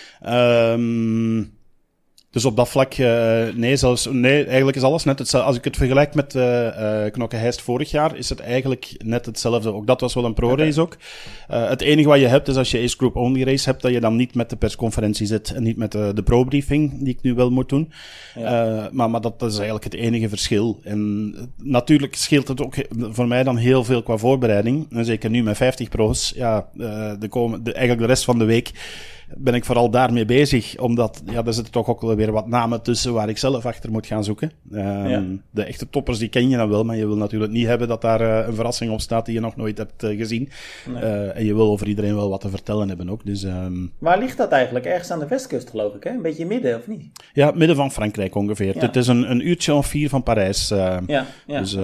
Speaker 2: Dus op dat vlak, eigenlijk is alles net hetzelfde. Als ik het vergelijk met Knokke-Heist vorig jaar, is het eigenlijk net hetzelfde. Ook dat was wel een pro-race ook. Het enige wat je hebt, is als je Ace Group Only race hebt, dat je dan niet met de persconferentie zit en niet met de pro-briefing, die ik nu wel moet doen. Ja. Maar dat is eigenlijk het enige verschil. En natuurlijk scheelt het ook voor mij dan heel veel qua voorbereiding. En zeker nu met 50 pro's, eigenlijk de rest van de week ben ik vooral daarmee bezig, omdat er zitten toch ook wel weer wat namen tussen waar ik zelf achter moet gaan zoeken. De echte toppers, die ken je dan wel, maar je wil natuurlijk niet hebben dat daar een verrassing op staat die je nog nooit hebt gezien. Nee. En je wil over iedereen wel wat te vertellen hebben ook. Dus,
Speaker 1: waar ligt dat eigenlijk? Ergens aan de westkust, geloof ik, hè? Een beetje midden, of niet?
Speaker 2: Ja, midden van Frankrijk ongeveer. Ja. Het is een uurtje of 4 van Parijs. Dus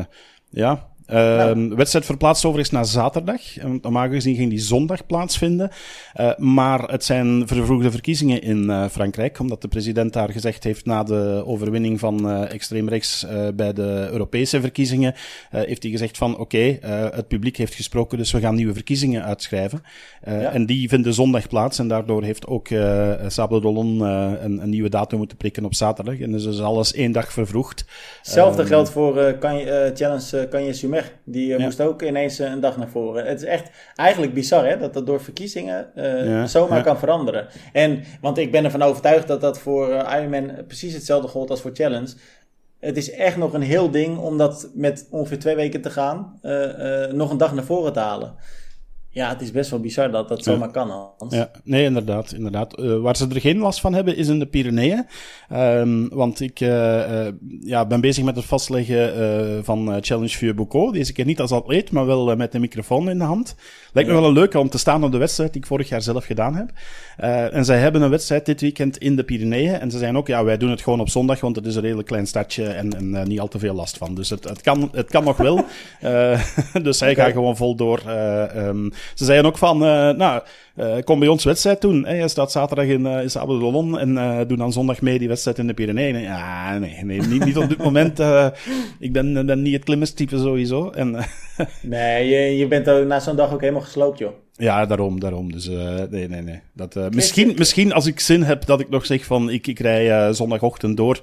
Speaker 2: de wedstrijd verplaatst overigens naar zaterdag. Normaal gezien ging die zondag plaatsvinden. Maar het zijn vervroegde verkiezingen in Frankrijk. Omdat de president daar gezegd heeft na de overwinning van extreem rechts bij de Europese verkiezingen. Heeft hij gezegd van het publiek heeft gesproken, dus we gaan nieuwe verkiezingen uitschrijven. En die vinden zondag plaats. En daardoor heeft ook Sable d'Olonne een nieuwe datum moeten prikken op zaterdag. En dus is alles 1 dag vervroegd.
Speaker 1: Hetzelfde geldt voor Challenge Cagnes-sur-Mer. Die moest ook ineens een dag naar voren. Het is echt eigenlijk bizar, hè, dat door verkiezingen zomaar kan veranderen. Want ik ben ervan overtuigd dat voor Ironman precies hetzelfde gold als voor Challenge. Het is echt nog een heel ding om dat met ongeveer 2 weken te gaan nog een dag naar voren te halen. Ja, het is best wel bizar dat zomaar kan, Hans. Ja,
Speaker 2: nee, inderdaad. Waar ze er geen last van hebben, is in de Pyreneeën. Want ik ben bezig met het vastleggen van Challenge Vieux-Boucau. Deze keer niet als atleet, maar wel met een microfoon in de hand. Lijkt me wel een leuke om te staan op de wedstrijd die ik vorig jaar zelf gedaan heb. En zij hebben een wedstrijd dit weekend in de Pyreneeën. En ze zeiden ook, wij doen het gewoon op zondag, want het is een redelijk klein stadje en niet al te veel last van. Dus het kan nog wel. Dus zij gaan gewoon vol door. ze zeiden ook van, kom bij ons wedstrijd doen. Je staat zaterdag in Sable d'Olonne en doe dan zondag mee die wedstrijd in de Pyreneeën. Ja, nee, niet op dit moment. Ik ben niet het klimmerstype sowieso.
Speaker 1: Nee, je bent er na zo'n dag ook helemaal gesloopt, joh.
Speaker 2: Ja, daarom. Dus nee. Misschien als ik zin heb dat ik nog zeg van ik rij zondagochtend door.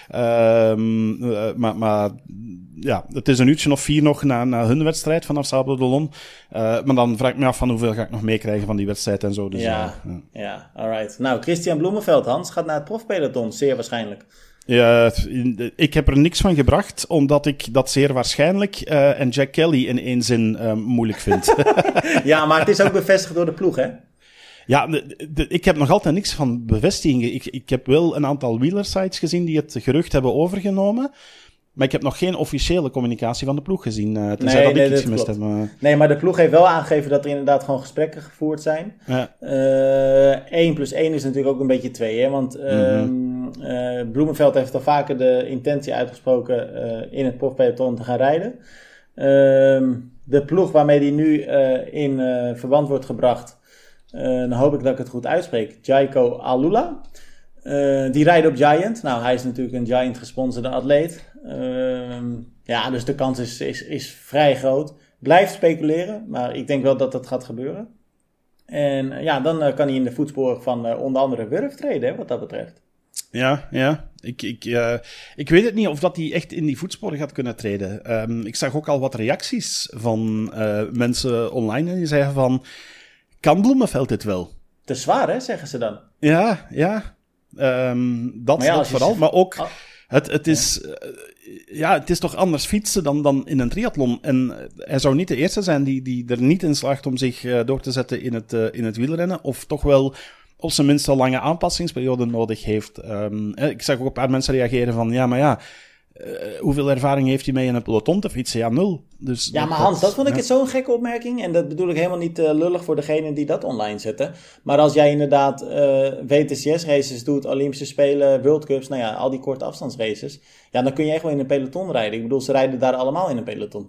Speaker 2: Maar ja, het is een uurtje of 4 nog na hun wedstrijd vanaf Sable d'Olonne. Maar dan vraag ik me af van hoeveel ga ik nog meekrijgen van die wedstrijd en zo. Dus,
Speaker 1: ja, alright. Nou, Christian Bloemenveld, Hans, gaat naar het profpeloton, zeer waarschijnlijk.
Speaker 2: Ja, ik heb er niks van gebracht, omdat ik dat zeer waarschijnlijk en Jack Kelly in één zin moeilijk vind.
Speaker 1: Ja, maar het is ook bevestigd door de ploeg, hè?
Speaker 2: Ja, ik heb nog altijd niks van bevestiging. Ik heb wel een aantal wielersites gezien die het gerucht hebben overgenomen. Maar ik heb nog geen officiële communicatie van de ploeg gezien. Tenzij dat ik iets gemist heb.
Speaker 1: Nee, maar de ploeg heeft wel aangegeven dat er inderdaad gewoon gesprekken gevoerd zijn. Ja. 1 + 1 is natuurlijk ook een beetje 2, hè? Want Bloemenveld heeft al vaker de intentie uitgesproken in het profpeloton te gaan rijden. De ploeg waarmee hij nu in verband wordt gebracht, dan hoop ik dat ik het goed uitspreek, Jaiko Alula. Die rijden op Giant. Nou, hij is natuurlijk een Giant gesponsorde atleet. Ja, dus de kans is vrij groot. Blijf speculeren, maar ik denk wel dat dat gaat gebeuren. En ja, dan kan hij in de voetsporen van onder andere Wurf treden, hè, wat dat betreft.
Speaker 2: Ja. Ik weet het niet of dat hij echt in die voetsporen gaat kunnen treden. Ik zag ook al wat reacties van mensen online en die zeiden van, kan Bloemenveld dit wel?
Speaker 1: Te zwaar, hè, zeggen ze dan.
Speaker 2: Ja. Dat vooral, maar ook... Het is toch anders fietsen dan in een triathlon. En hij zou niet de eerste zijn die er niet in slaagt om zich door te zetten in het wielrennen. Of toch wel op zijn minst een lange aanpassingsperiode nodig heeft. Ik zag ook een paar mensen reageren van, hoeveel ervaring heeft hij mee in een peloton te fietsen? Ja, 0. Dus
Speaker 1: ja, maar Hans, dat vond ik het zo'n gekke opmerking. En dat bedoel ik helemaal niet lullig voor degene die dat online zetten. Maar als jij inderdaad WTCS-races doet, Olympische Spelen, World Cups, nou ja, al die korte afstandsraces. Ja, dan kun je echt wel in een peloton rijden. Ik bedoel, ze rijden daar allemaal in een peloton.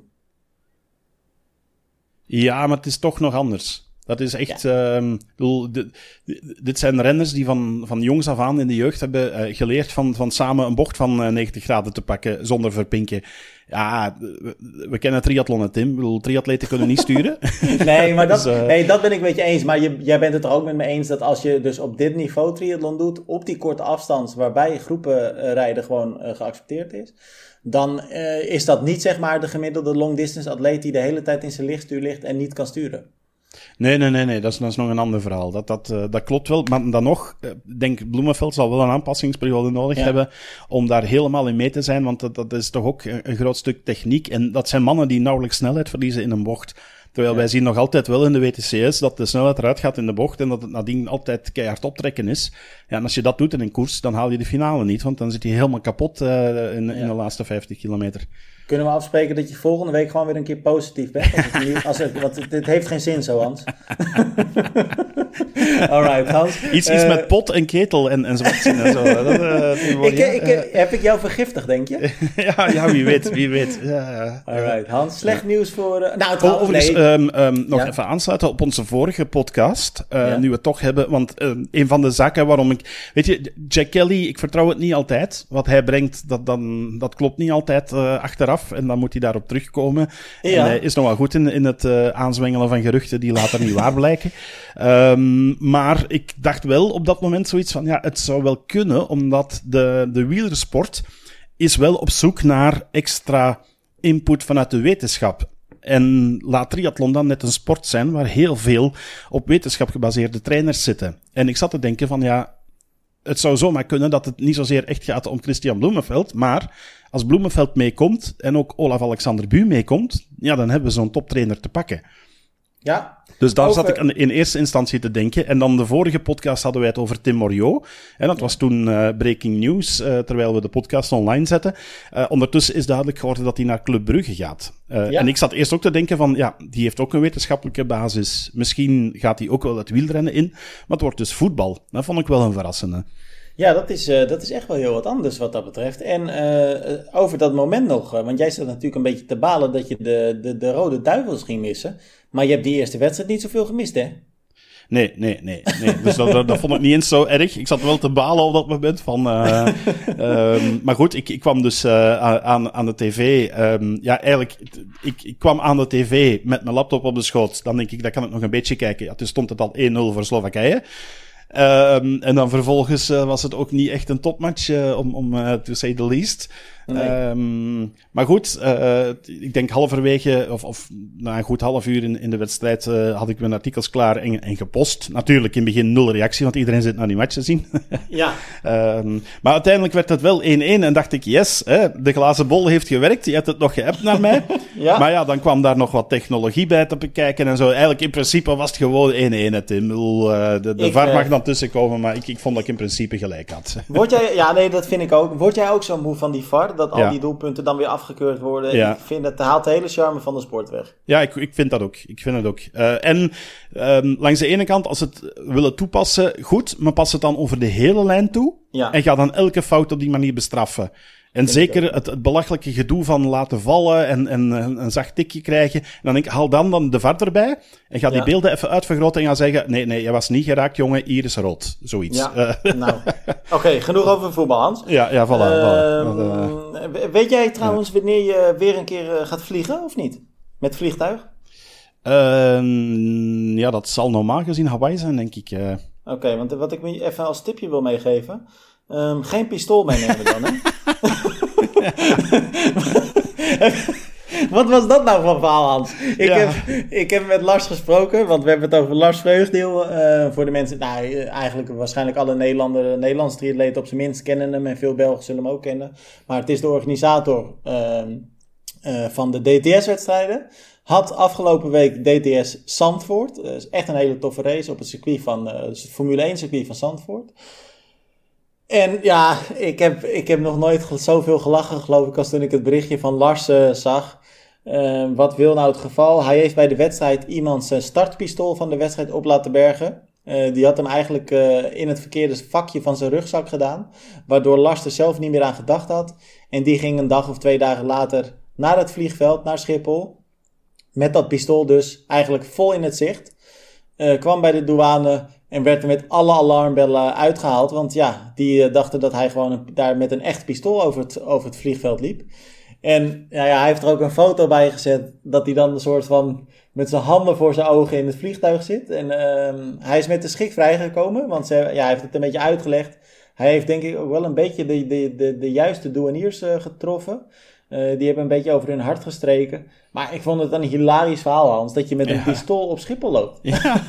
Speaker 2: Ja, maar het is toch nog anders. Dat is echt... Ja. Dit zijn renners die van jongs af aan in de jeugd hebben geleerd van samen een bocht van 90 graden te pakken zonder verpinken. Ja, we kennen triathlonnen, Tim. Ik bedoel, triatleten kunnen niet sturen.
Speaker 1: Nee, maar dat ben ik met je eens. Maar jij bent het er ook met me eens dat als je dus op dit niveau triathlon doet, op die korte afstand, waarbij groepen rijden gewoon geaccepteerd is, dan is dat niet zeg maar de gemiddelde long distance atleet die de hele tijd in zijn lichtstuur ligt en niet kan sturen.
Speaker 2: Nee, dat is nog een ander verhaal. Dat klopt wel, maar dan nog, denk Bloemenveld zal wel een aanpassingsperiode nodig hebben om daar helemaal in mee te zijn, want dat is toch ook een groot stuk techniek. En dat zijn mannen die nauwelijks snelheid verliezen in een bocht. Terwijl wij zien nog altijd wel in de WTCS dat de snelheid eruit gaat in de bocht en dat het nadien altijd keihard optrekken is. Ja, en als je dat doet in een koers, dan haal je de finale niet, want dan zit je helemaal kapot in de laatste 50 kilometer.
Speaker 1: Kunnen we afspreken dat je volgende week gewoon weer een keer positief bent? Want dit heeft geen zin zo, Hans. Alright, Hans.
Speaker 2: Iets met pot en ketel en zwart zien en zo.
Speaker 1: Heb ik jou vergiftigd, denk je?
Speaker 2: ja, wie weet. Ja.
Speaker 1: Alright, Hans. Slecht nieuws voor...
Speaker 2: Nog even aansluiten op onze vorige podcast. Nu we het toch hebben. Want een van de zaken waarom ik... Weet je, Jack Kelly, ik vertrouw het niet altijd. Wat hij brengt, dat klopt niet altijd achteraf. En dan moet hij daarop terugkomen. Ja. En hij is nog wel goed in het aanzwengelen van geruchten die later niet waar blijken. Maar ik dacht wel op dat moment zoiets van... Ja, het zou wel kunnen, omdat de wielersport is wel op zoek naar extra input vanuit de wetenschap. En laat triathlon dan net een sport zijn waar heel veel op wetenschap gebaseerde trainers zitten. En ik zat te denken van het zou zomaar kunnen dat het niet zozeer echt gaat om Christian Bloemenveld, maar als Bloemenveld meekomt en ook Olaf Alexander Bu meekomt, ja, dan hebben we zo'n toptrainer te pakken.
Speaker 1: Ja.
Speaker 2: Dus daar zat ik in eerste instantie te denken. En dan de vorige podcast hadden wij het over Tim Moriot. En dat was toen breaking news, terwijl we de podcast online zetten. Ondertussen is duidelijk geworden dat hij naar Club Brugge gaat. En ik zat eerst ook te denken van, die heeft ook een wetenschappelijke basis. Misschien gaat hij ook wel het wielrennen in. Maar het wordt dus voetbal. Dat vond ik wel een verrassende.
Speaker 1: Ja, dat is echt wel heel wat anders wat dat betreft. En over dat moment nog, want jij zat natuurlijk een beetje te balen dat je de Rode Duivels ging missen. Maar je hebt die eerste wedstrijd niet zoveel gemist, hè?
Speaker 2: Nee. Dus dat vond ik niet eens zo erg. Ik zat wel te balen op dat moment. Maar goed, ik kwam dus aan de tv. Eigenlijk, ik kwam aan de tv met mijn laptop op de schoot. Dan denk ik, dan kan ik nog een beetje kijken. Ja, toen stond het al 1-0 voor Slowakije. En dan vervolgens was het ook niet echt een topmatch, om to say the least. Nee. Maar goed, ik denk halverwege, of na een goed half uur in de wedstrijd, had ik mijn artikels klaar en gepost. Natuurlijk in het begin 0 reactie, want iedereen zit naar die match te zien.
Speaker 1: Ja.
Speaker 2: Maar uiteindelijk werd het wel 1-1 en dacht ik, yes, de glazen bol heeft gewerkt, je hebt het nog geappt naar mij. Ja. Maar ja, dan kwam daar nog wat technologie bij te bekijken en zo. Eigenlijk in principe was het gewoon 1-1, Tim. De VAR mag dan tussenkomen, maar ik vond dat ik in principe gelijk had.
Speaker 1: Dat vind ik ook. Word jij ook zo moe van die VAR? Dat al die doelpunten dan weer afgekeurd worden. Ja. Ik vind het haalt de hele charme van de sport weg.
Speaker 2: Ja, ik vind dat ook. Ik vind het ook. Langs de ene kant, als het willen toepassen, goed. Maar pas het dan over de hele lijn toe. Ja. En ga dan elke fout op die manier bestraffen. En zeker het belachelijke gedoe van laten vallen en een zacht tikje krijgen. En dan denk ik, haal dan de VAR erbij. En ga die beelden even uitvergroten en ga zeggen, nee, jij was niet geraakt, jongen, hier is rood. Zoiets.
Speaker 1: Ja, Oké, genoeg over voetbal, Hans.
Speaker 2: Ja, voilà.
Speaker 1: Weet jij trouwens wanneer je weer een keer gaat vliegen, of niet? Met vliegtuig?
Speaker 2: Ja, dat zal normaal gezien Hawaii zijn, denk ik.
Speaker 1: Oké, want wat ik me even als tipje wil meegeven... geen pistool meenemen dan, hè? Wat was dat nou van verhaal, Hans? Ik heb met Lars gesproken, want we hebben het over Lars Vreugdeel. Voor de mensen, eigenlijk waarschijnlijk alle Nederlandse triatleten op zijn minst kennen hem. En veel Belgen zullen hem ook kennen. Maar het is de organisator van de DTS-wedstrijden. Had afgelopen week DTS Zandvoort. Dat is echt een hele toffe race op het circuit van het Formule 1 circuit van Zandvoort. En ja, ik heb nog nooit zoveel gelachen, geloof ik, als toen ik het berichtje van Lars zag. Wat wil nou het geval? Hij heeft bij de wedstrijd iemand zijn startpistool van de wedstrijd op laten bergen. Die had hem eigenlijk in het verkeerde vakje van zijn rugzak gedaan. Waardoor Lars er zelf niet meer aan gedacht had. En die ging een dag of 2 dagen later naar het vliegveld, naar Schiphol. Met dat pistool dus eigenlijk vol in het zicht. Kwam bij de douane en werd er met alle alarmbellen uitgehaald. Want ja, die dachten dat hij gewoon daar met een echt pistool over het vliegveld liep. En hij heeft er ook een foto bij gezet dat hij dan een soort van met zijn handen voor zijn ogen in het vliegtuig zit. En hij is met de schik vrijgekomen, want hij heeft het een beetje uitgelegd. Hij heeft denk ik ook wel een beetje de juiste douaniers getroffen. Die hebben een beetje over hun hart gestreken. Maar ik vond het een hilarisch verhaal, Hans, dat je met een pistool op Schiphol loopt. Ja.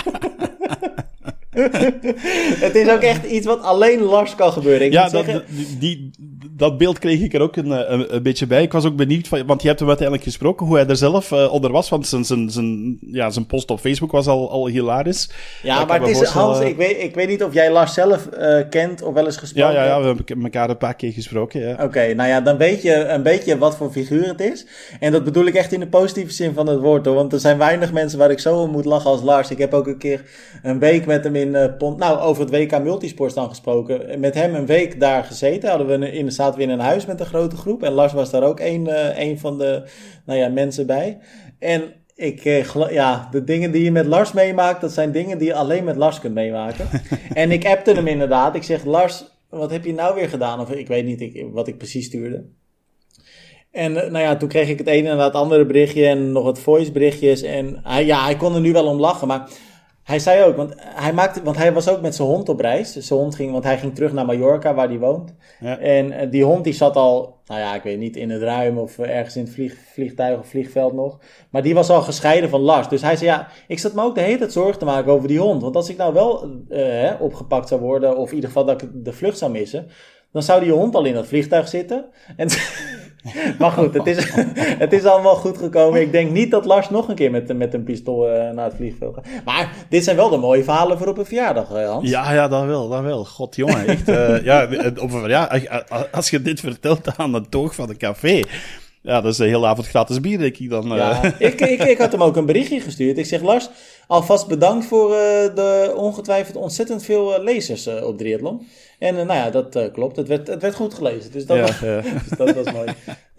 Speaker 1: Het is ook echt iets wat alleen Lars kan gebeuren.
Speaker 2: Dat beeld kreeg ik er ook een beetje bij. Ik was ook benieuwd, want je hebt hem uiteindelijk gesproken, hoe hij er zelf onder was. Want zijn post op Facebook was al hilarisch.
Speaker 1: Ja, maar het is, Hans, ik weet niet of jij Lars zelf kent of wel eens gesproken hebt.
Speaker 2: Ja, we hebben elkaar een paar keer gesproken. Ja.
Speaker 1: Oké, nou ja, dan weet je een beetje wat voor figuur het is. En dat bedoel ik echt in de positieve zin van het woord, hoor. Want er zijn weinig mensen waar ik zo om moet lachen als Lars. Ik heb ook een keer een week met hem over het WK Multisport dan gesproken. Met hem een week daar gezeten. Zaten we in een huis met een grote groep. En Lars was daar ook een van de mensen bij. En de dingen die je met Lars meemaakt, dat zijn dingen die je alleen met Lars kunt meemaken. En ik appte hem inderdaad. Ik zeg, Lars, wat heb je nou weer gedaan? Of ik weet niet wat ik precies stuurde. En toen kreeg ik het ene en het andere berichtje en nog wat voice berichtjes. En hij kon er nu wel om lachen, maar... Hij zei ook, want hij was ook met zijn hond op reis. Zijn hond want hij ging terug naar Mallorca, waar hij woont. Ja. En die hond die zat al, ik weet niet, in het ruim of ergens in het vliegtuig of vliegveld nog. Maar die was al gescheiden van Lars. Dus hij zei, ik zat me ook de hele tijd zorgen te maken over die hond. Want als ik nou wel opgepakt zou worden, of in ieder geval dat ik de vlucht zou missen, dan zou die hond al in dat vliegtuig zitten. En... Maar goed, het is allemaal goed gekomen. Ik denk niet dat Lars nog een keer met een pistool naar het vliegveld gaat. Maar dit zijn wel de mooie verhalen voor op een verjaardag, Hans.
Speaker 2: Ja, dat wel. God, jongen, echt. Als je dit vertelt aan de toog van een café, Ja, dat is de hele avond gratis bier, denk ik dan.
Speaker 1: Ja, ik had hem ook een berichtje gestuurd. Ik zeg, Lars, alvast bedankt voor de ongetwijfeld ontzettend veel lezers op Triathlon. En nou ja, dat klopt. Het werd goed gelezen, dus dat, dus dat was mooi.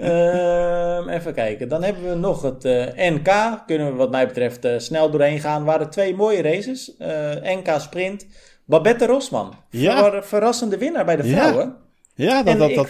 Speaker 1: Even kijken. Dan hebben we nog het NK. Kunnen we wat mij betreft snel doorheen gaan. Er waren 2 mooie races. NK Sprint. Babette Rosman. Verrassende winnaar bij de vrouwen.
Speaker 2: Ja,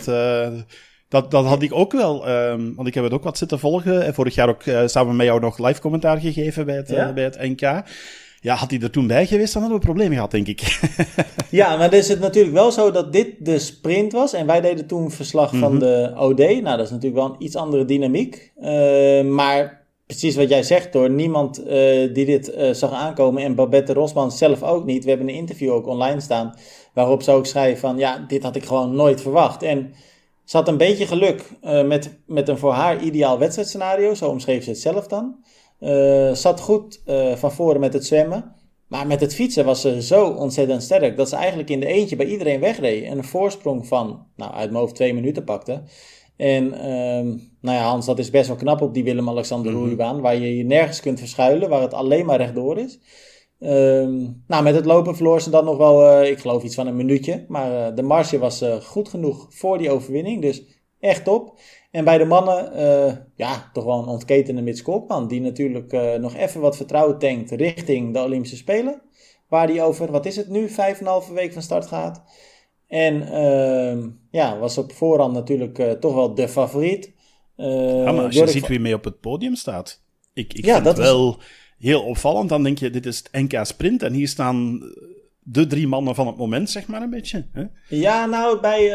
Speaker 2: dat had ik ook wel. Want ik heb het ook wat zitten volgen. En vorig jaar ook samen met jou nog live commentaar gegeven bij het NK. Ja, had hij er toen bij geweest, dan hadden we problemen gehad, denk ik.
Speaker 1: Ja, maar dan is het natuurlijk wel zo dat dit de sprint was. En wij deden toen verslag van de OD. Nou, dat is natuurlijk wel een iets andere dynamiek. Maar precies wat jij zegt, hoor. Niemand die dit zag aankomen. En Babette Rosman zelf ook niet. We hebben een interview ook online staan. Waarop ze ook schrijven van, ja, dit had ik gewoon nooit verwacht. En ze had een beetje geluk met een voor haar ideaal wedstrijdscenario. Zo omschreef ze het zelf dan. Zat goed van voren met het zwemmen. Maar met het fietsen was ze zo ontzettend sterk dat ze eigenlijk in de eentje bij iedereen wegreed. En een voorsprong van, uit mijn hoofd 2 minuten pakte. En nou ja, Hans, dat is best wel knap op die Willem-Alexander roeibaan. Waar je je nergens kunt verschuilen, waar het alleen maar rechtdoor is. Nou, met het lopen verloor ze dan nog wel, ik geloof iets van een minuutje. Maar de marge was goed genoeg voor die overwinning. Dus echt top. En bij de mannen, toch wel een ontketende Mits Koopman. Die natuurlijk nog even wat vertrouwen tankt richting de Olympische Spelen. Waar die over, wat is het nu, 5,5 week van start gaat. En was op voorhand natuurlijk toch wel de favoriet.
Speaker 2: Maar als je ziet wie mee op het podium staat. Ik vind het wel heel opvallend. Dan denk je, dit is het NK Sprint en hier staan de 3 mannen van het moment, zeg maar een beetje. Hè?
Speaker 1: Ja, nou, bij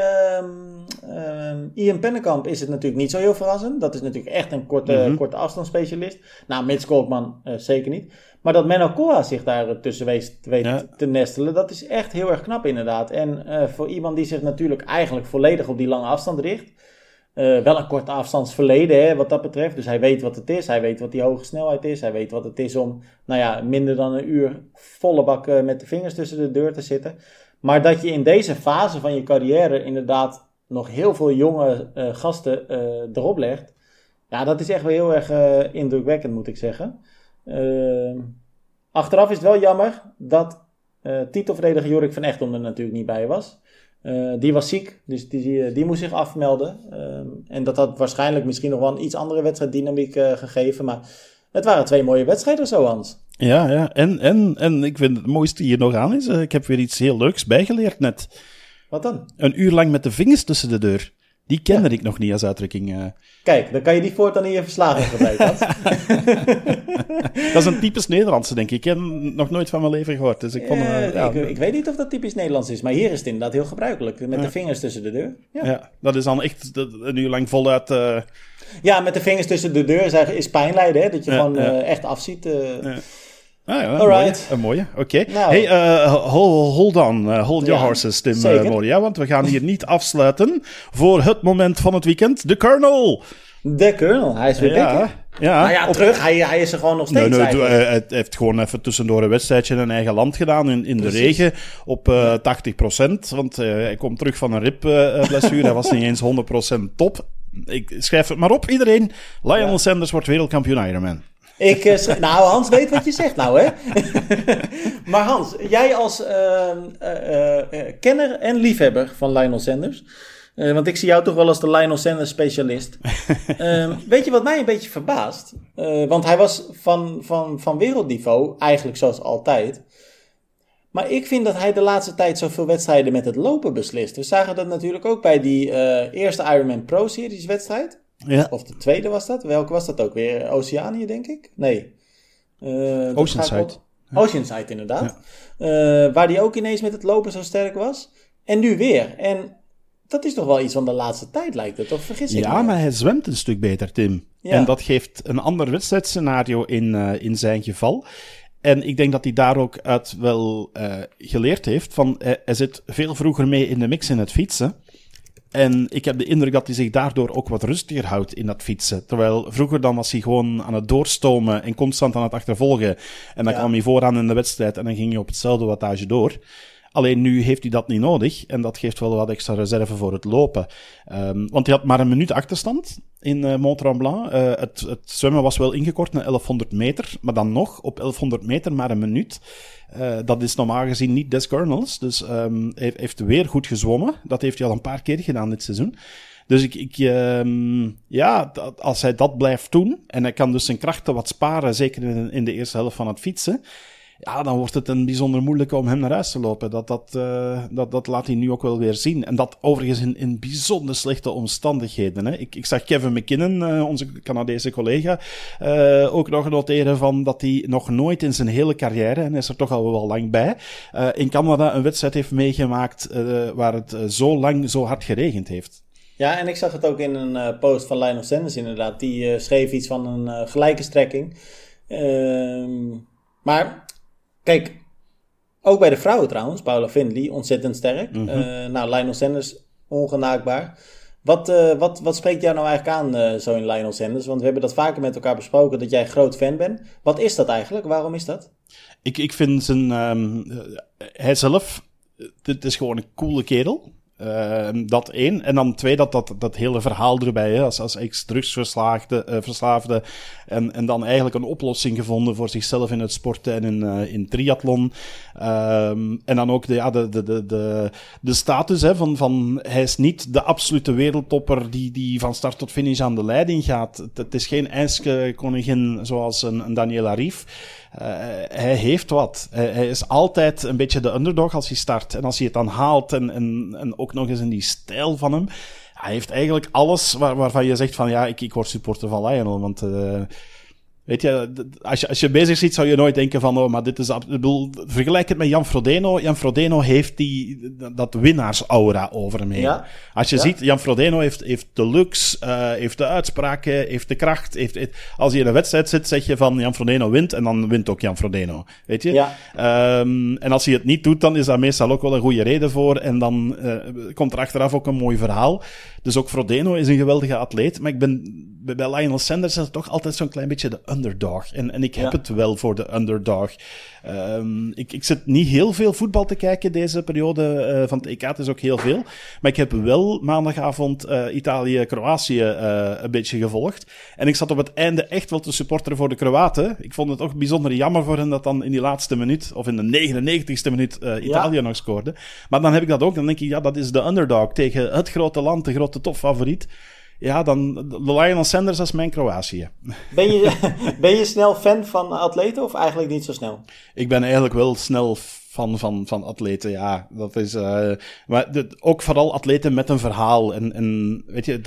Speaker 1: Ian Pennekamp is het natuurlijk niet zo heel verrassend. Dat is natuurlijk echt een korte afstandsspecialist. Nou, Mits Koopman zeker niet. Maar dat Menno Koa zich daar tussen weet te nestelen, dat is echt heel erg knap inderdaad. En voor iemand die zich natuurlijk eigenlijk volledig op die lange afstand richt. Wel een korte afstandsverleden, hè, wat dat betreft. Dus hij weet wat het is. Hij weet wat die hoge snelheid is. Hij weet wat het is om, minder dan een uur volle bak met de vingers tussen de deur te zitten. Maar dat je in deze fase van je carrière inderdaad nog heel veel jonge gasten erop legt. Ja, dat is echt wel heel erg indrukwekkend, moet ik zeggen. Achteraf is het wel jammer dat titelverdediger Jorik van Egmond er natuurlijk niet bij was. Die was ziek, dus die moest zich afmelden. En dat had waarschijnlijk misschien nog wel een iets andere wedstrijddynamiek gegeven. Maar het waren 2 mooie wedstrijden zo, Hans.
Speaker 2: Ja. En ik vind het mooiste hier nog aan is, ik heb weer iets heel leuks bijgeleerd net.
Speaker 1: Wat dan?
Speaker 2: Een uur lang met de vingers tussen de deur. Die kende ik nog niet als uitdrukking.
Speaker 1: Kijk, dan kan je die voortaan in je verslagen gebruiken.
Speaker 2: Dat is een typisch Nederlandse, denk ik. Ik heb nog nooit van mijn leven gehoord. Dus ik
Speaker 1: weet niet of dat typisch Nederlands is, maar hier is het inderdaad heel gebruikelijk. Met de vingers tussen de deur.
Speaker 2: Ja, dat is dan echt een uur lang voluit.
Speaker 1: Ja, met de vingers tussen de deur is pijn lijden, hè? Dat je gewoon echt afziet.
Speaker 2: Alright. Een mooie. Oké. Nou. Hey, hold on. Hold your horses, Tim Moria. Want we gaan hier niet afsluiten voor het moment van het weekend. De Colonel.
Speaker 1: De Colonel. Hij is weer back. Ja, terug. Hij is er gewoon nog steeds.
Speaker 2: Hij heeft gewoon even tussendoor een wedstrijdje in een eigen land gedaan. In de regen. Op 80%. Want hij komt terug van een ribblessure. Hij was niet eens 100% top. Ik schrijf het maar op, iedereen. Lionel Sanders wordt wereldkampioen Ironman.
Speaker 1: Hans weet wat je zegt nou, hè? Maar Hans, jij als kenner en liefhebber van Lionel Sanders, want ik zie jou toch wel als de Lionel Sanders specialist. Weet je wat mij een beetje verbaast? Want hij was van wereldniveau, eigenlijk zoals altijd. Maar ik vind dat hij de laatste tijd zoveel wedstrijden met het lopen beslist. We zagen dat natuurlijk ook bij die eerste Ironman Pro Series wedstrijd. Ja. Of de tweede was dat? Welke was dat ook weer? Oceanië, denk ik? Nee.
Speaker 2: Oceanside.
Speaker 1: Oceanside, inderdaad. Ja. Waar die ook ineens met het lopen zo sterk was. En nu weer. En dat is toch wel iets van de laatste tijd, lijkt het, of vergis ik me?
Speaker 2: Ja, maar hij zwemt een stuk beter, Tim. Ja. En dat geeft een ander wedstrijdscenario in zijn geval. En ik denk dat hij daar ook uit wel geleerd heeft. Hij zit veel vroeger mee in de mix in het fietsen. En ik heb de indruk dat hij zich daardoor ook wat rustiger houdt in dat fietsen. Terwijl vroeger dan was hij gewoon aan het doorstomen en constant aan het achtervolgen. En dan kwam hij vooraan in de wedstrijd en dan ging hij op hetzelfde wattage door. Alleen nu heeft hij dat niet nodig. En dat geeft wel wat extra reserve voor het lopen. Want hij had maar een minuut achterstand in Mont-Tremblant. Het zwemmen was wel ingekort naar 1100 meter. Maar dan nog, op 1100 meter maar een minuut. Dat is normaal gezien niet des Colonels. Dus hij heeft weer goed gezwommen. Dat heeft hij al een paar keer gedaan dit seizoen. Dus als hij dat blijft doen, en hij kan dus zijn krachten wat sparen, zeker in de eerste helft van het fietsen, ja, dan wordt het een bijzonder moeilijk om hem naar huis te lopen. Dat laat hij nu ook wel weer zien. En dat overigens in bijzonder slechte omstandigheden. Hè. Ik zag Kevin McKinnon, onze Canadese collega, ook nog noteren van dat hij nog nooit in zijn hele carrière, en hij is er toch al wel lang bij, in Canada een wedstrijd heeft meegemaakt waar het zo lang zo hard geregend heeft.
Speaker 1: Ja, en ik zag het ook in een post van Lionel Sanders inderdaad. Die schreef iets van een gelijke strekking. Maar, kijk, ook bij de vrouwen trouwens, Paula Findlay, ontzettend sterk. Lionel Sanders, ongenaakbaar. Wat spreekt jou nou eigenlijk aan, zo in Lionel Sanders? Want we hebben dat vaker met elkaar besproken, dat jij groot fan bent. Wat is dat eigenlijk? Waarom is dat?
Speaker 2: Ik vind hij zelf, het is gewoon een coole kerel. Dat één. En dan twee, dat hele verhaal erbij, hè, als ex-drugsverslaafde en dan eigenlijk een oplossing gevonden voor zichzelf in het sporten en in triathlon. En dan ook de status, hè, van hij is niet de absolute wereldtopper die van start tot finish aan de leiding gaat. Het is geen ijskoningin zoals een Daniela Rief. Hij heeft wat. Hij is altijd een beetje de underdog als hij start. En als hij het dan haalt en ook nog eens in die stijl van hem. Hij heeft eigenlijk alles waarvan je zegt van ja, ik word supporter van Lionel. Want weet je, als je bezig ziet, zou je nooit denken van, oh, maar dit is... Ik bedoel, vergelijk het met Jan Frodeno. Jan Frodeno heeft dat winnaarsaura over hem heen. Ja, als je ziet, Jan Frodeno heeft de looks, heeft de uitspraken, heeft de kracht. Als hij in een wedstrijd zit, zeg je van Jan Frodeno wint, en dan wint ook Jan Frodeno. Weet je? Ja. En als hij het niet doet, dan is daar meestal ook wel een goede reden voor. En dan komt er achteraf ook een mooi verhaal. Dus ook Frodeno is een geweldige atleet. Maar bij Lionel Sanders is het toch altijd zo'n klein beetje de underdog. En ik heb het wel voor de underdog. Ik zit niet heel veel voetbal te kijken deze periode van het EK. Het is ook heel veel. Maar ik heb wel maandagavond Italië-Kroatië een beetje gevolgd. En ik zat op het einde echt wel te supporteren voor de Kroaten. Ik vond het ook bijzonder jammer voor hen dat dan in die laatste minuut, of in de 99ste minuut, Italië nog scoorde. Maar dan heb ik dat ook. Dan denk ik, ja, dat is de underdog tegen het grote land, de grote topfavoriet. Ja, dan de Lionel Sanders als mijn Kroatië.
Speaker 1: Ben je snel fan van atleten of eigenlijk niet zo snel? Ik ben
Speaker 2: eigenlijk wel snel fan van atleten, ja. Dat is, maar ook vooral atleten met een verhaal. En weet je,